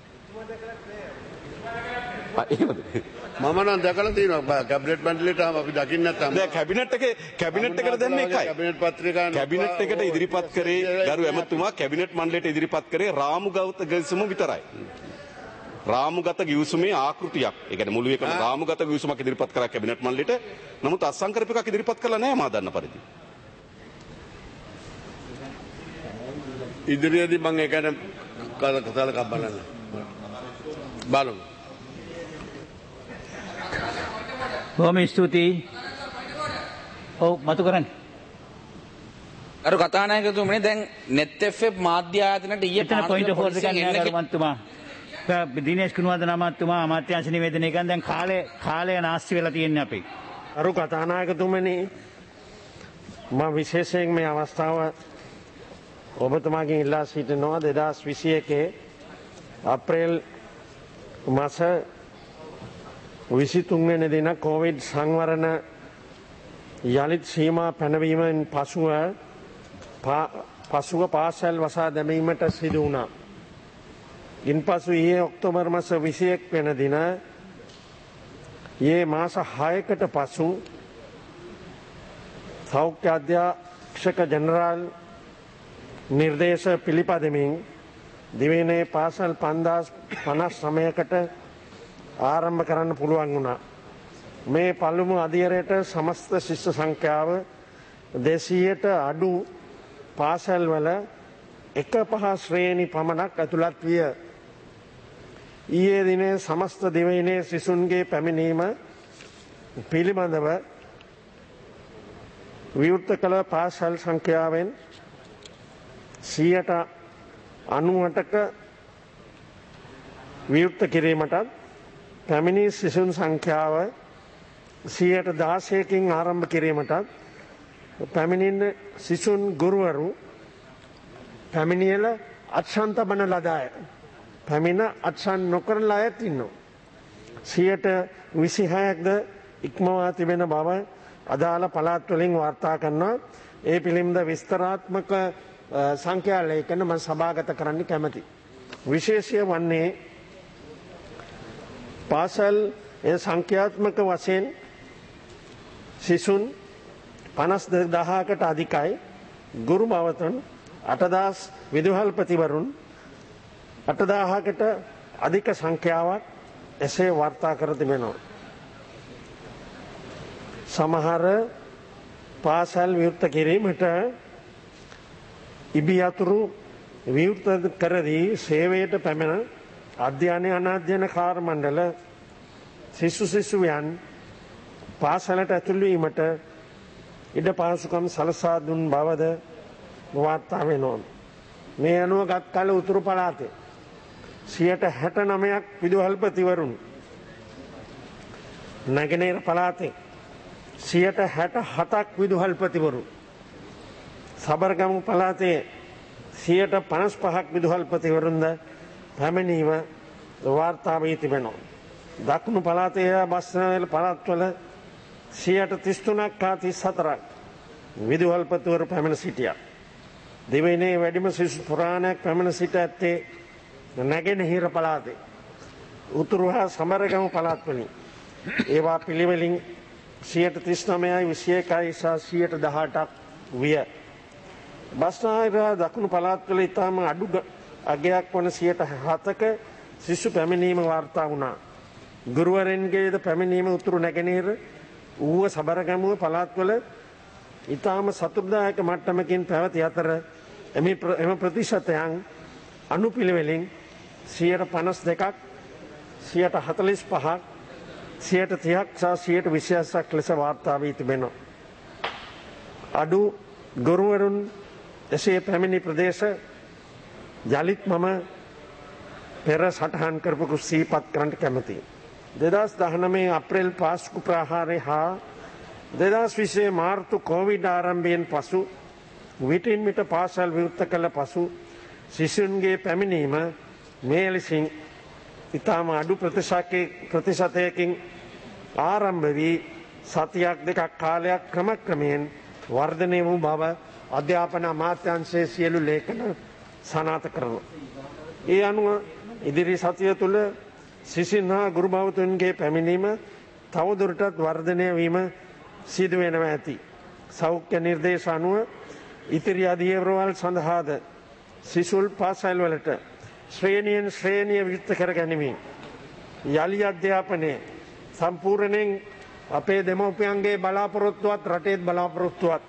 [SPEAKER 2] එහෙමද?
[SPEAKER 3] මම නම් දැකලා තියෙනවා කැබිනට් මණ්ඩලයට අපි දකින්න නැත්නම්
[SPEAKER 2] දැන් කැබිනට් එකට දැන් මේකයි.
[SPEAKER 3] කැබිනට් පත්‍රිකා
[SPEAKER 2] කැබිනට් එකට ඉදිරිපත් කරේ ගරු ඇමතුමා කැබිනට් මණ්ඩලයට ඉදිරිපත් කරේ රාමුගත ගිවිසුම විතරයි. රාමුගත ගිවිසුමේ ආකෘතියක්. ඒ කියන්නේ මුළු එකම රාමුගත ගිවිසුමක් ඉදිරිපත් කරා කැබිනට් මණ්ඩලයට. නමුත් අත්සන් කරපු එකක් ඉදිරිපත් කළා නැහැ මා දන්න පරිදි.
[SPEAKER 3] ඉදිරියේදී මම ඒක ගැන කතා බලන්න. බලමු.
[SPEAKER 1] බොහොම ස්තුතියි. ඔව් මතු කරන්න.
[SPEAKER 4] අර කතානායකතුමනි දැන් net fm මාධ්‍ය ආයතනට ඊයේ
[SPEAKER 1] එතන පොයින්ට් ඔෆ් ඕර්ඩර් එකක් නෑ කරුමන්තුමා. දිනේෂ් කුණුවර්ධන අමාත්‍යතුමා අමාත්‍යාංශ නිවේදනය කරන දැන් කාලය නාස්ති වෙලා තියෙන්නේ අපේ.
[SPEAKER 5] අරු කතානායකතුමනි මම විශේෂයෙන් මේ අවස්ථාව ඔබතුමාගෙන් ඉල්ලා සිටිනවා 2021 අප්‍රේල් මාස 23 වෙනි දින කොවිඩ් සංවරණ යලිත් සීමා පැනවීමෙන් පසුව පාසල් වසා දැමීමට සිදු වුණා. ඉන්පසු ඊයේ ඔක්තෝබර් මාස 21 වෙනි දින ඊයේ මාස 6කට පසු සෞඛ්‍ය අධ්‍යක්ෂක ජනරාල් නිර්දේශ පිළිපදමින් දිවයිනේ පාසල් 5059කට ආරම්භ කරන්න පුළුවන් වුණා. මේ පළමු අධීරයට සමස්ත ශිෂ්‍ය සංඛ්‍යාව 200ට අඩු පාසල්වල 1/5 ශ්‍රේණි පමණක් ඇතුළත් විය. ඊයේ දිනේ සමස්ත දිවයිනේ සිසුන්ගේ පැමිණීම පිළිබඳව විවෘත කළ පාසල් සංඛ්‍යාවෙන් 98%ක විවෘත කිරීමටත් පැමිණි සිසුන් සංඛ්‍යාව 16%කින් ආරම්භ කිරීමටත් පැමිණෙන සිසුන් ගුරුවරු පැමිණියල අත්සන් තබන ලද අය පැමිණ අත්සන් නොකරන අයත් ඉන්නවා. 26%ක්ද ඉක්මවා තිබෙන බව අදාළ පළාත් වලින් වාර්තා කරනවා. ඒ පිළිබඳ විස්තරාත්මක සංඛ්‍යා ලේඛන මම සභාගත කරන්න කැමැති. විශේෂය වන්නේ පාසල් සංඛ්‍යාත්මක වශයෙන් සිසුන් 52000කට අධිකයි. ගුරු භවතුන් 8000 විදුහල්පතිවරුන් 8000කට අධික සංඛ්‍යාවක් එසේ වාර්තා කර තිබෙනවා. සමහර පාසල් විවෘත කිරීමට ඉබි අතුරු විවෘත කරදී සේවයට පැමිණ අධ්‍යයන අනාධ්‍යයන කාර්ය මණ්ඩල සිසුයන් පාසලට ඇතුළු වීමට ඉඩ පහසුකම් සලසා දුන් බවද වාර්තා වෙනවා. මේ අනුව ගත් කල උතුරු පළාතේ 69ක් විදුහල්පතිවරුන්, නැගෙනහිර පළාතේ 67ක් විදුහල්පතිවරු, සබරගමු පළාතේ 55ක් විදුහල්පතිවරුන්ද පැමිණීම වාර්තා වී තිබෙනවා. දකුණු පළාතේ බස්නාහිර පළාත්වල 33ක් හා 34ක් විදුහල්පතිවරු පැමිණ සිටියා. දිවයිනේ වැඩිම සිසු පුරාණයක් පැමිණ සිට ඇත්තේ නැගෙනහිර පළාතේ, උතුරු හා සමරගමු පළාත්වලින්. ඒවා පිළිවෙලින් 39යි 21යි සහ 118ක් විය. බස්නාහිර දකුණු පළාත්වල ඉතාම අඩු අගයක් වන 7%ක සිසු පැමිණීම වාර්තා වුණා. ගුරුවරයන්ගේද පැමිණීම උතුරු නැගෙනහිර ඌව සබරගමුව පළාත්වල ඉතාම සතුටුදායක මට්ටමකින් පැවති අතර එම ප්‍රතිශතයන් අනුපිළිවෙලින් 52ක් 45ක් 30ක් සහ 28ක් ලෙස වාර්තා වී තිබෙනවා. අඩු ගුරුවරුන් එසේ පැමිණි ප්‍රදේශ යලිත් මම පෙර සටහන් කරපු සිහිපත් කරන්න කැමතියි. 2019 අප්‍රේල් පාස්කු ප්‍රහාරය හා 2020 මාර්තු කොවිඩ් ආරම්භයෙන් පසු විටින් විට පාසල් විවෘත කළ පසු සිසුන්ගේ පැමිණීම මේ ලෙසින් ඉතාම අඩු ප්‍රතිශතයකින් ආරම්භ වී සතියක් දෙකක් කාලයක් ක්‍රමක්‍රමයෙන් වර්ධනය වූ බව අධ්‍යාපන අමාත්‍යාංශයේ සියලු ලේඛන සනාථ කරනවා. ඒ අනුව ඉදිරි සතිය තුළ සිසිල් හා ගුරු භවතුන්ගේ පැමිණීම තවදුරටත් වර්ධනය වීම සිදු වෙනවා ඇති. සෞඛ්‍ය නිර්දේශ අනුව ඉතිරි අධියවරවල් සඳහාද සිසුල් පාසල් වලට ශ්‍රේණියෙන් ශ්‍රේණිය විස්තර කර ගැනීම යලි අධ්‍යාපනයේ සම්පූර්ණයෙන් අපේ දෙමව්පියන්ගේ බලාපොරොත්තුවත් රටේත් බලාපොරොත්තුවත්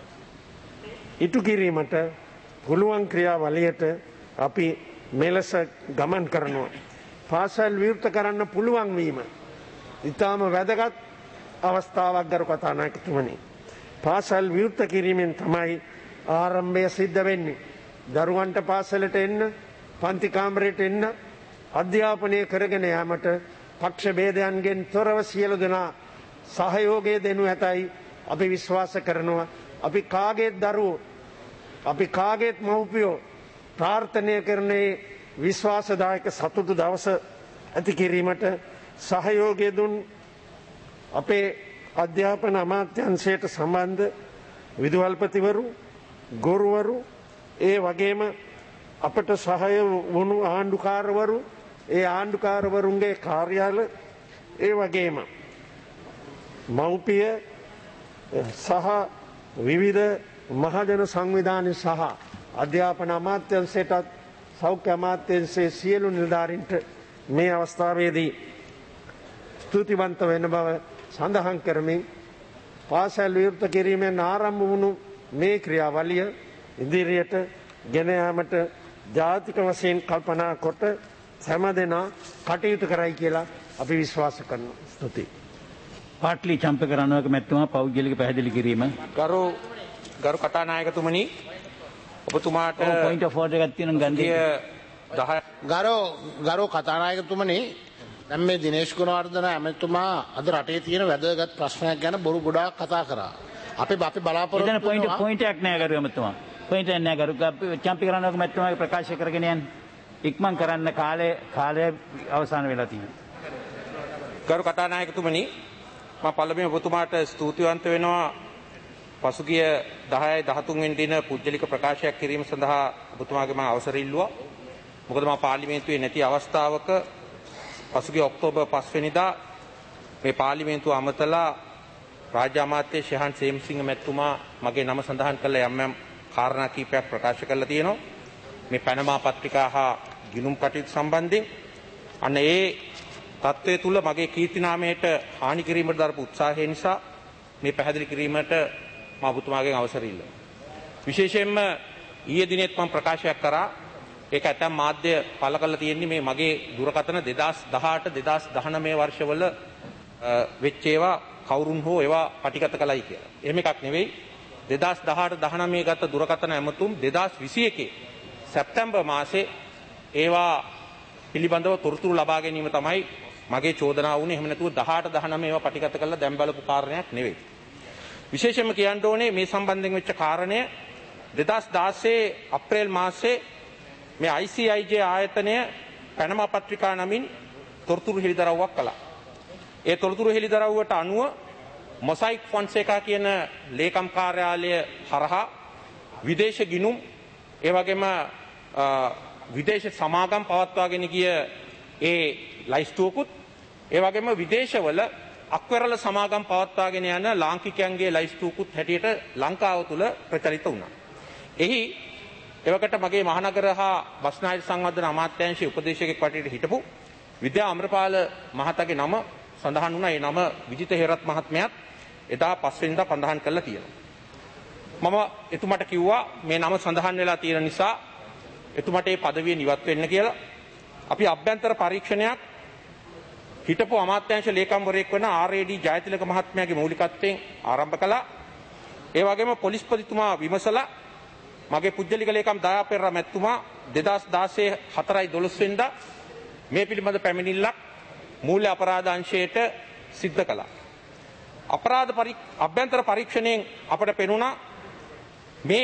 [SPEAKER 5] ඉටු කිරීමට පුළුවන් ක්‍රියාවලියට අපි මෙලෙස ගමන් කරනවා. පාසල් විවෘත කරන්න පුළුවන් වීම ඉතාම වැදගත් අවස්ථාවක් ගරු කතානායකතුමනි. පාසල් විවෘත කිරීමෙන් තමයි ආරම්භය සිද්ධ වෙන්නේ. දරුවන්ට පාසලට එන්න, පන්ති කාමරයට එන්න, අධ්‍යාපනය කරගෙන යාමට පක්ෂ ભેදයන්ගෙන් තොරව සියලු දෙනා සහයෝගය දෙනු ඇතයි අපි විශ්වාස කරනවා. අපි කාගේත් දරුවෝ, අපි කාගේත් මව්පියෝ ප්‍රාර්ථනය කරන්නේ විශ්වාසදායක සතුටු දවස ඇති කිරීමට සහයෝගය දුන් අපේ අධ්‍යාපන අමාත්‍යංශයට සම්බන්ධ විදුහල්පතිවරු, ගුරුවරු, ඒ වගේම අපට සහාය වුණු ආණ්ඩුකාරවරු, ඒ ආණ්ඩුකාරවරුන්ගේ කාර්යාල, ඒ වගේම මව්පිය සහ විවිධ මහජන සංවිධාන සහ අධ්‍යාපන අමාත්‍යංශයටත් සෞඛ්‍ය අමාත්‍යංශයේ සියලු නිලධාරීන්ට මේ අවස්ථාවේදී ස්තුතිවන්ත වෙන බව සඳහන් කරමින් පාසල් විවෘත කිරීමෙන් ආරම්භ වුණු මේ ක්‍රියාවලිය ඉදිරියට ගෙන යාමට ජාතික වශයෙන් කල්පනා කොට හැම දෙනා කටයුතු කරයි කියලා අපි විශ්වාස කරනවා. ස්තුතියි.
[SPEAKER 1] පාට්ලි චම්පක රණවක මැතිතුමා පෞද්ගලික පැහැදිලි කිරීම.
[SPEAKER 4] ගරු කතානායකතුමනි, ඔබතුමාට
[SPEAKER 1] පොයින්ට් ඔෆ් ඕඩර් එකක් තියෙනවා ගන්න.
[SPEAKER 6] ගරු කතානායකතුමනි, දැන් මේ දිනේෂ් ගුණවර්ධන ඇමතුමා අද රටේ තියෙන වැදගත් ප්‍රශ්නයක් ගැන බොරු ගොඩාක් කතා කරා. අපි බලාපොරොත්තු
[SPEAKER 1] වෙනවා පොයින්ට් එකක් නෑ ගරු ඇමතුමා. පොයින්ට් එකක් නෑ ගරු චම්පක රණවක මැතිතුමාගේ ප්‍රකාශ කරගෙන යන්න. ඉක්මන් කරන්න කාලය අවසන් වෙලා තියෙනවා.
[SPEAKER 4] ගරු කතානායකතුමනි, මම පළමුවෙන් ඔබතුමාට ස්තුතිවන්ත වෙනවා. පසුගිය 10-13 වෙනි දින පුද්ගලික ප්‍රකාශයක් කිරීම සඳහා ඔබතුමාගේ මම අවසර ඉල්ලුවා. මොකද මම පාර්ලිමේන්තුවේ නැති අවස්ථාවක පසුගිය ඔක්තෝබර් 5 වෙනිදා මේ පාර්ලිමේන්තුව අමතලා රාජ්‍ය අමාත්‍ය ශහන් සේමසිංහ මැතිතුමා මගේ නම සඳහන් කළ යම් කාරණා කීපයක් ප්‍රකාශ කරලා තියෙනවා. මේ පැනමා පත්‍රිකා හා ගිණුම් කටයුතු සම්බන්ධයෙන් අන්න ඒ තත්ත්වය තුල මගේ කීර්ති නාමයට හානි කිරීමට දරපු උත්සාහය නිසා මේ පැහැදිලි කිරීමට මම ඔබතුමාගෙන් අවසර ඉල්ලනවා. විශේෂයෙන්ම ඊයේ දිනෙත් මම ප්‍රකාශයක් කරා. ඒක ඇතම් මාධ්‍ය පළ කරලා තියෙන්නේ මේ මගේ දුරකථන 2018-2019 වර්ෂවල වෙච්ච ඒවා කවුරුන් හෝ ඒවා පටිගත කළයි කියලා. එහෙම එකක් නෙවෙයි. 2018-19 ගත දුරකථන ඇමතුම් 2021 සැප්තැම්බර් මාසේ ඒවා පිළිබඳව තොරතුරු ලබා ගැනීම තමයි මගේ චෝදනාව වුණේ. එහෙම නැතුව 18-19 ඒවා පටිගත කළා දැන් බලපු කාරණයක් නෙවෙයි. විශේෂයෙන්ම කියන්න ඕනේ මේ සම්බන්ධයෙන් වෙච්ච කාරණය 2016 අප්‍රේල් මාසයේ මේ ICIJ ආයතනය පැනමා පත්‍රිකා නමින් තොරතුරු හෙළිදරව්වක් කළා. ඒ තොරතුරු හෙළිදරව්වට අනුව මොසයික් ෆොන්සේකා කියන ලේකම් කාර්යාලය හරහා විදේශ ගිණුම් ඒ වගේම විදේශ සමාගම් පවත්වාගෙන ගිය ඒ ලයිස්තුවකුත් ඒ වගේම විදේශවල අක්වරල සමාගම් පවත්වාගෙන යන ලාංකිකයන්ගේ ලයිස්තුවකුත් හැටියට ලංකාව තුළ ප්‍රචලිත වුණා. එහි එවකට මගේ මහනගර හා බස්නාහිර සංවර්ධන අමාත්‍යාංශයේ උපදේශකෙක් වටේට හිටපු විද්‍යා අමරපාල මහතාගේ නම සඳහන් වුණා. ඒ නම විජිත හේරත් මහත්මයාත් එදා 5 වෙනිදා සඳහන් කළා තියෙනවා. මම එතුමාට කිව්වා මේ නම සඳහන් වෙලා තියෙන නිසා එතුමාට මේ পদවියෙන් ඉවත් වෙන්න කියලා. අපි අභ්‍යන්තර පරීක්ෂණයක් හිටපු අමාත්‍යාංශ ලේකම්වරයෙක් වන RAD ජයතිලක මහත්මයාගේ මූලිකත්වයෙන් ආරම්භ කළා. ඒ වගේම පොලිස්පතිතුමා විමසලා මගේ පුජ්‍යලික ලේකම් දයා පෙරේරා මැතිතුමා 2016 4/12 වෙනිදා මේ පිළිබඳ පැමිණිල්ලක් මූල්‍ය අපරාධ අංශයට සිද්ධ කළා. අභ්‍යන්තර පරීක්ෂණයෙන් අපට පෙනුණා මේ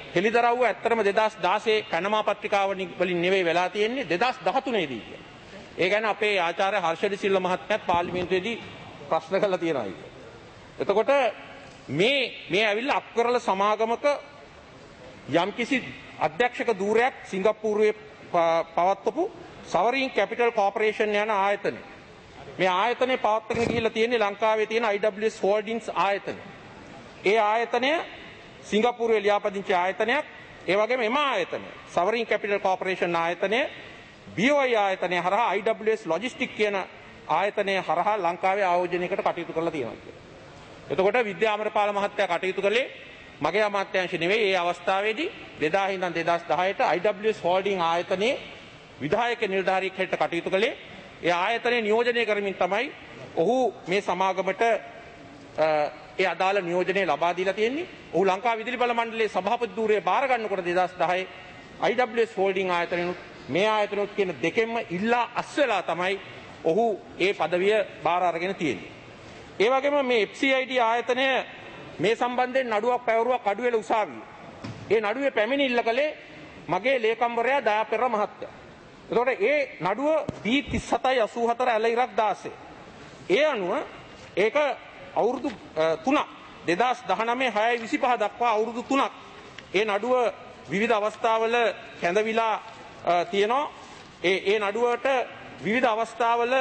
[SPEAKER 4] හෙළිදරව්ව ඇත්තටම 2016 පැනමා පත්‍රිකාව වලින් නෙවෙයි වෙලා තියෙන්නේ 2013 දී කියලා. ඒ කියන්නේ අපේ ආචාර්ය හර්ෂ ඩි සිල්වා මහත්මයාත් පාර්ලිමේන්තුවේදී ප්‍රශ්න කරලා තියෙනවා ඒක. එතකොට මේ ඇවිල්ලා අක්කරල සමාගමක යම්කිසි අධ්‍යක්ෂක ධූරයක් සිංගප්පූරුවේ පවත්වපු සවරින් කැපිටල් කෝපරේෂන් යන ආයතනය. මේ ආයතනය පවත්වගෙන ගිහිල්ලා තියෙන්නේ ලංකාවේ තියෙන IWS Holdings ආයතනය. ඒ ආයතනය සිංගප්පූරුවේ ලියාපදිංචි ආයතනයක්. ඒ වගේම එම ආයතනය සවරින් කැපිටල් කෝපරේෂන් ආයතනය BOI ආයතනය හරහා IWS Logistics කියන ආයතනය හරහා ලංකාවේ ආයෝජනයකට කටයුතු කරලා තියෙනවා කියලා. එතකොට විද්‍යා අමරපාල මහත්තයා කටයුතු කළේ මගේ අමාත්‍යාංශ නෙවෙයි. ඒ අවස්ථාවේදී 2000 ඉඳන් 2010ට IWS Holding ආයතනයේ විධායක නිලධාරියෙක් හැටියට කටයුතු කළේ. ඒ ආයතනය නියෝජනය කරමින් තමයි ඔහු මේ සමාගමට ඒ අදාළ නියෝජනය ලබා දීලා තියෙන්නේ. ඔහු ලංකා විදුලි බල මණ්ඩලයේ සභාපති ධූරය බාර ගන්නකොට 2010 IWS Holding ආයතනයත් මේ ආයතනොත් කියන දෙකෙන්ම ඉල්ලා අස්වෙලා තමයි ඔහු ඒ পদවිය බාර අරගෙන තියෙන්නේ. ඒ වගේම මේ FCID ආයතනය මේ සම්බන්ධයෙන් නඩුවක් පැවරුවා කඩුවෙල උසාවියේ. ඒ නඩුවේ පැමිණිල්ල කළේ මගේ ලේකම්වරයා දයාපෙර මහත්තයා. එතකොට ඒ නඩුව B3784 ඇල ඉරක් 16. ඒ අනුව ඒක අවුරුදු 3ක් 2019 6/25 දක්වා අවුරුදු 3ක් ඒ නඩුව විවිධ අවස්ථාවල කැඳවිලා තියෙනවා. ඒ නඩුවට විවිධ අවස්ථාවල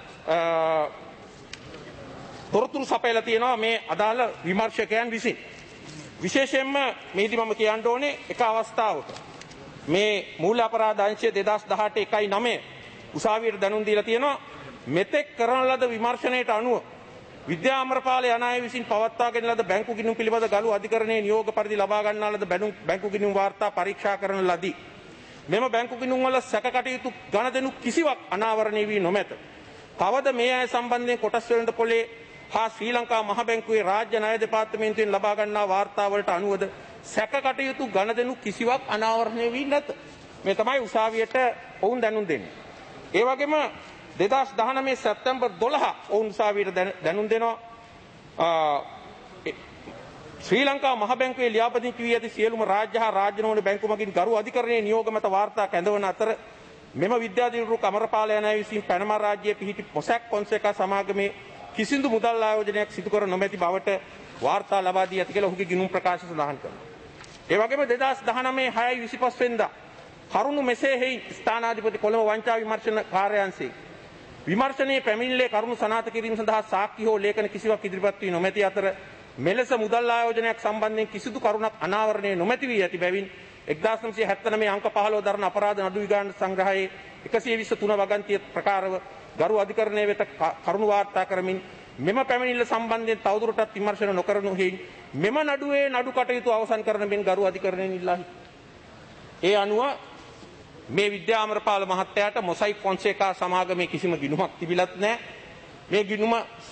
[SPEAKER 4] තොරතුරු සපයලා තියෙනවා මේ අදාළ විමර්ශකයන් විසින්. විශේෂයෙන්ම මේදී මම කියන්න ඕනේ එක අවස්ථාවක මේ මූල්‍ය අපරාධ අංශය 2018/1/9 උසාවියට දැනුම් දීලා තියෙනවා. මෙතෙක් කරන ලද විමර්ශනයට අනුව විද්‍යා අමරපාල යන අය විසින් පවත්වාගෙන ලද බැංකු ගිණුම් පිළිබඳ ගරු අධිකරණයේ නියෝග පරිදි ලබා ගන්නා ලද බැංකු ගිණුම් වාර්තා පරීක්ෂා කරන ලදී. මෙම බැංකු ගිණුම් වල සැකකටයුතු ගණදෙනු කිසිවක් අනාවරණය වී නොමැත. තවද මේ අය සම්බන්ධයෙන් කොටස් වෙළඳ පොලේ හා ශ්‍රී ලංකා මහ බැංකුවේ රාජ්‍ය ණය දෙපාර්තමේන්තුවෙන් ලබා ගන්නා වාර්තා වලට අනුවද සැකකටයුතු ගණදෙනු කිසිවක් අනාවරණය වී නැත. මේ තමයි උසාවියට ඔවුන් දැනුම් දෙන්නේ. ඒ වගේම 2019 සැප්තැම්බර් 12 ඔවුන් උසාවියට දැනුම් දෙනවා ශ්‍රී ලංකා මහ බැංකුවේ ලියාපදිංචි වී ඇති සියලුම රාජ්‍ය හා රාජ්‍ය නොවන බැංකු මගින් ගරු අධිකරණයේ නියෝග මත වාර්තා කැඳවන අතර මෙම විද්‍යාධිරු කමරපාල යන අය විසින් පැනමා රාජ්‍යයේ පිහිටි මොසැක් ෆොන්සේකා සමාගමේ කිසිදු මුදල් ආයෝජනයක් සිදු කර නොමැති බවට වාර්තා ලබා දී ඇති කියලා ඔහුගේ ගිණුම් ප්‍රකාශ සඳහන් කරනවා. ඒ වගේම 2019 6/25 වෙනිදා කරුණු මෙසේ හේයි ස්ථානාධිපති කොළඹ වංචා විමර්ශන කාර්යාංශයේ විමර්ශනයේ පැමිණිල්ලේ කරුණු සනාථ කිරීම සඳහා සාක්ෂි හෝ ලේඛන කිසිවක් ඉදිරිපත් වී නොමැති අතර මෙලෙස මුදල් ආයෝජනයක් සම්බන්ධයෙන් කිසිදු කරුණක් අනාවරණය නොමැති වී ඇති බැවින් 1979 අංක 15 දරන අපරාධ නඩු විගාන සංග්‍රහයේ 123 වගන්තිය ප්‍රකාරව ගරු අධිකරණයේ වෙත කරුණු වාර්තා කරමින් මෙම පැමිණිල්ල සම්බන්ධයෙන් තවදුරටත් විමර්ශන නොකරනු හේයින් මෙම නඩුවේ නඩු කටයුතු අවසන් කරන මෙන් ගරු අධිකරණයෙන් ඉල්ලා සිටිනවා. ඒ අනුව මේ විද්‍යා අමරපාල මහත්තයාට මොසයික් ෆොන්සේකා සමාගමේ කිසිම ගිණුමක් තිබිලත් නැහැ. මේ ගිණුම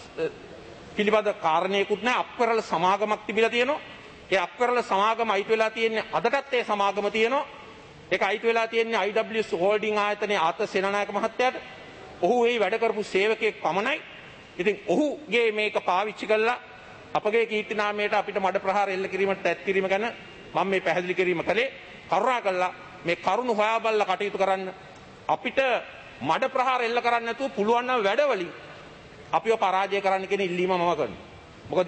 [SPEAKER 4] පිළිබඳ කාරණේකුත් නැහැ. අප්කරල සමාගමක් තිබිලා තියෙනවා. ඒ අප්කරල සමාගම අයිති වෙලා තියෙන්නේ අදටත් ඒ සමාගම තියෙනවා. ඒක අයිති වෙලා තියෙන්නේ IWS Holding ආයතනයේ ආත සේනානායක මහත්තයාට. ඔහු එහි වැඩ කරපු සේවකයෙක් පමණයි. ඉතින් ඔහුගේ මේක පාවිච්චි කළා අපගේ කීර්ති නාමයට අපිට මඩ ප්‍රහාර එල්ල කිරීමට තැත් කිරීම ගැන මම මේ පැහැදිලි කිරීම කළේ. කරුණාකරලා මේ කරුණු හොයා බලලා කටයුතු කරන්න. අපිට මඩ ප්‍රහාර එල්ල කරන්න නැතුව පුළුවන් නම් වැඩවලින් අපිව පරාජය කරන්න කියන ඉල්ලීම මම කරනවා. මොකද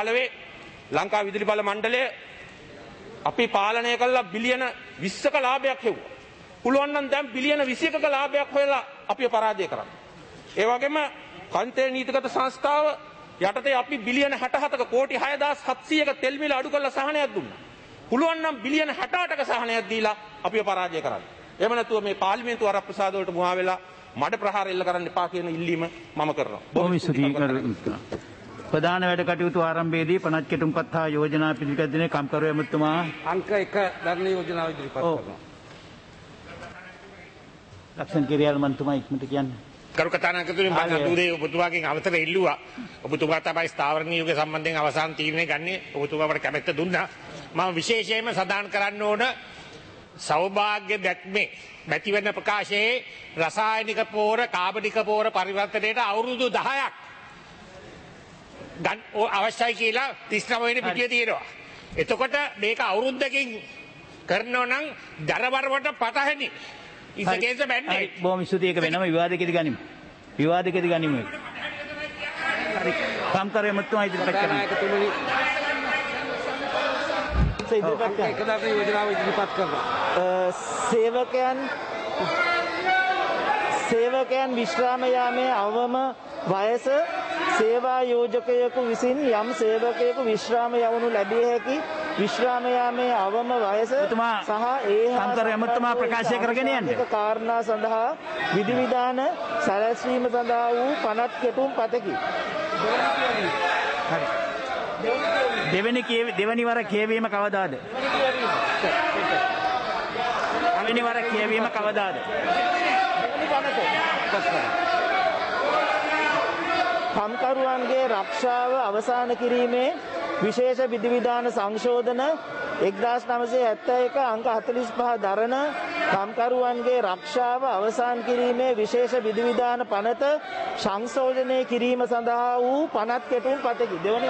[SPEAKER 4] 2015 ලංකා විදුලි බල මණ්ඩලය අපි පාලනය කළා බිලියන 20ක ලාභයක් හෙව්වා. පුළුවන් නම් දැන් බිලියන 21ක ලාභයක් හොයලා අපිව පරාජය කරන්න. ඒ වගේම කන්තේ නීතිගත සංස්ථාව යටතේ අපි බිලියන 67ක කෝටි 6700ක තෙල් මිල අඩු කරලා සහනයක් දුන්නා. පුළුවන් නම් බිලියන 68ක සහනයක් දීලා අපිව පරාජය කරන්න. එහෙම නැතුව මේ පාර්ලිමේන්තු වරප්‍රසාද වලට මුවා වෙලා මඩ ප්‍රහාර එල්ල කරන්න එපා කියන ඉල්ලීම මම කරනවා.
[SPEAKER 1] බොහොම ස්තුතියි. ප්‍රධාන වැඩ කටයුතු ආරම්භයේදී පනත් කෙටුම්පත් හා යෝජනා පිළිගැදෙන කම්කරු ඇමතුමා
[SPEAKER 7] අංක 1 ධර්ම යෝජනාව ඉදිරිපත් කරනවා.
[SPEAKER 1] ලක්ෂණ කිරියාල් මන්තුමා ඉක්මනට කියන්නේ.
[SPEAKER 8] කරු කතානායකතුමනි මම අදූරේ ඔබතුමාගෙන් අවසර ඉල්ලුවා. ඔබතුමා තමයි ස්ථාවර නියෝගය සම්බන්ධයෙන් අවසාන තීරණය ගන්නේ. ඔබතුමාට කැමැත්ත දුන්නා. මම විශේෂයෙන්ම සඳහන් කරන්න ඕන සෞභාග්‍ය දැක්මේ මැතිවරණ ප්‍රකාශයේ රසායනික පෝර කාබනික පෝර පරිවර්තනයට අවුරුදු 10ක් අවශ්‍යයි කියලා 39 වෙනි පිටියේ තියෙනවා. එතකොට මේක අවුරුද්දකින් කරනවා නම් දරබරවට පටහැනි. ඉසකේස බැන්නේ.
[SPEAKER 1] හරි බොහොම ස්තුතියි. ඒක වෙනම විවාදයකදී ගනිමු. විවාදයකදී ගනිමු ඒක. හරි සම්කර ඇමතුමා ඉදිරිපත් කරන්න.
[SPEAKER 7] කතානායකතුමනි
[SPEAKER 1] ඉදිරිපත් කරන්න.
[SPEAKER 7] එක දරන යෝජනාව ඉදිරිපත් කරනවා.
[SPEAKER 9] සේවකයන් විශ්‍රාම යාමේ අවම වයස සේවා යෝජකයෙකු විසින් යම් සේවකයෙකු විශ්‍රාම යවනු ලැබිය හැකි විශ්‍රාම යාමේ අවම වයස සහ ඒ
[SPEAKER 1] සම්කර ඇමතුමා ප්‍රකාශ කරගෙන යන්න.
[SPEAKER 9] කාරණා සඳහා විධිවිධාන සැලැස්වීම සඳහා වූ පනත් කෙටුම් පතකි.
[SPEAKER 1] දෙවැනි වර කියවීම කවදාද? දෙවැනි වර කියවීම කවදාද?
[SPEAKER 9] කම්කරුවන්ගේ රක්ෂාව අවසන් කිරීමේ විශේෂ විධිවිධාන සංශෝධන 1971 අංක 45 දරන කම්කරුවන්ගේ රක්ෂාව අවසන් කිරීමේ විශේෂ විධිවිධාන පනත සංශෝධනය කිරීම සඳහා වූ පනත් කෙටුම් පතකි. දෙවැනි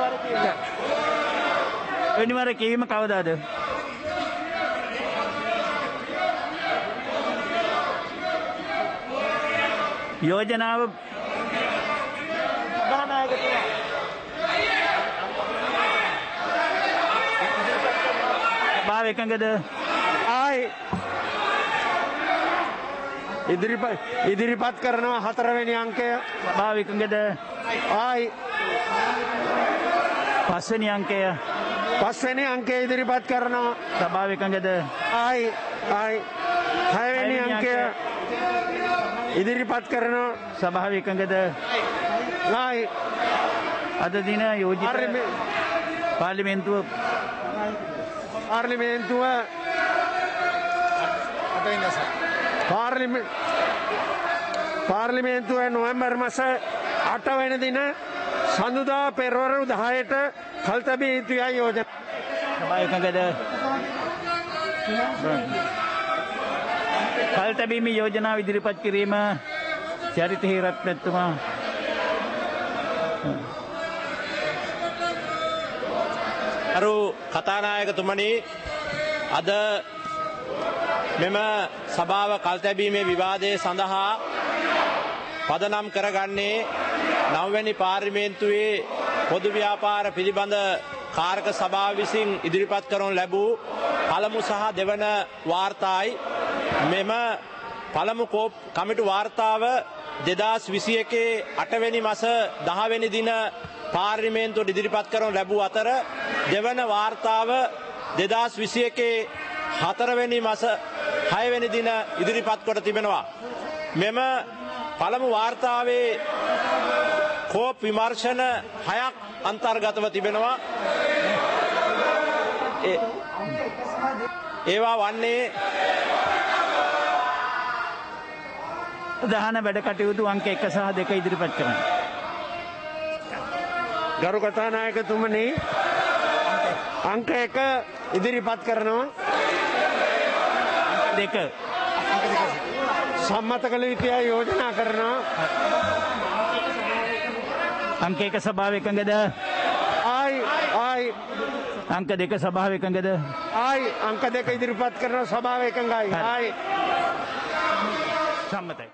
[SPEAKER 1] වර කියවීම කවදාද? යෝජනාව භාව එකඟද?
[SPEAKER 5] ඉදිරිපත් කරනවා 4 වෙනි අංකය.
[SPEAKER 1] භාව එකඟද? 5 වෙනි අංකය.
[SPEAKER 5] 5 වෙනි අංකය ඉදිරිපත් කරනවා.
[SPEAKER 1] සභාව එකඟද?
[SPEAKER 5] 6 වෙනි අංකය ඉදිරිපත් කරනවා.
[SPEAKER 1] සභාව එකඟද? අද දින යෝජිත
[SPEAKER 5] පාර්ලිමේන්තුව නොවැම්බර් මාස 8 වෙනි දින සඳුදා පෙරවරු 10ට කල් තැබිය යුතුයි යෝජනා.
[SPEAKER 1] සභාව එකඟද? කල් තැබීමේ යෝජනාව ඉදිරිපත් කිරීම චරිත හේරත්නතුමා.
[SPEAKER 10] අරු කතානායකතුමනි අද මෙම සභාව කල්තැබීමේ විවාදය සඳහා පදනම් කරගන්නේ 9 වෙනි පාර්ලිමේන්තුවේ පොදු ව්‍යාපාර පිළිබඳ කාරක සභාව විසින් ඉදිරිපත් කරනු ලැබූ පළමු සහ දෙවන වාර්තායි. මෙම පළමු කමිටු වාර්තාව 2021 8 වෙනි මාස 10 වෙනි දින පාර්ලිමේන්තුවට ඉදිරිපත් කරනු ලැබූ අතර දෙවන වාර්තාව 2021 4 වෙනි මාස 6 වෙනි දින ඉදිරිපත් කොට තිබෙනවා. මෙම පළමු වාර්තාවේ කෝප් විමර්ශන 6ක් අන්තර්ගතව තිබෙනවා. ඒවා වන්නේ
[SPEAKER 1] ප්‍රධාන වැඩ කටයුතු අංක 1 සහ 2 ඉදිරිපත් කරන්න.
[SPEAKER 5] ගරු කතානායකතුමනි අංක 1 ඉදිරිපත් කරනවා.
[SPEAKER 1] 2
[SPEAKER 5] සම්මත කළ යුතුයි යෝජනා කරනවා.
[SPEAKER 1] අංක 1 සභාව එකඟද? අංක 2 සභාව එකඟද?
[SPEAKER 5] අංක 2 ඉදිරිපත් කරනවා. සභාව එකඟයි.
[SPEAKER 1] සම්මතයි.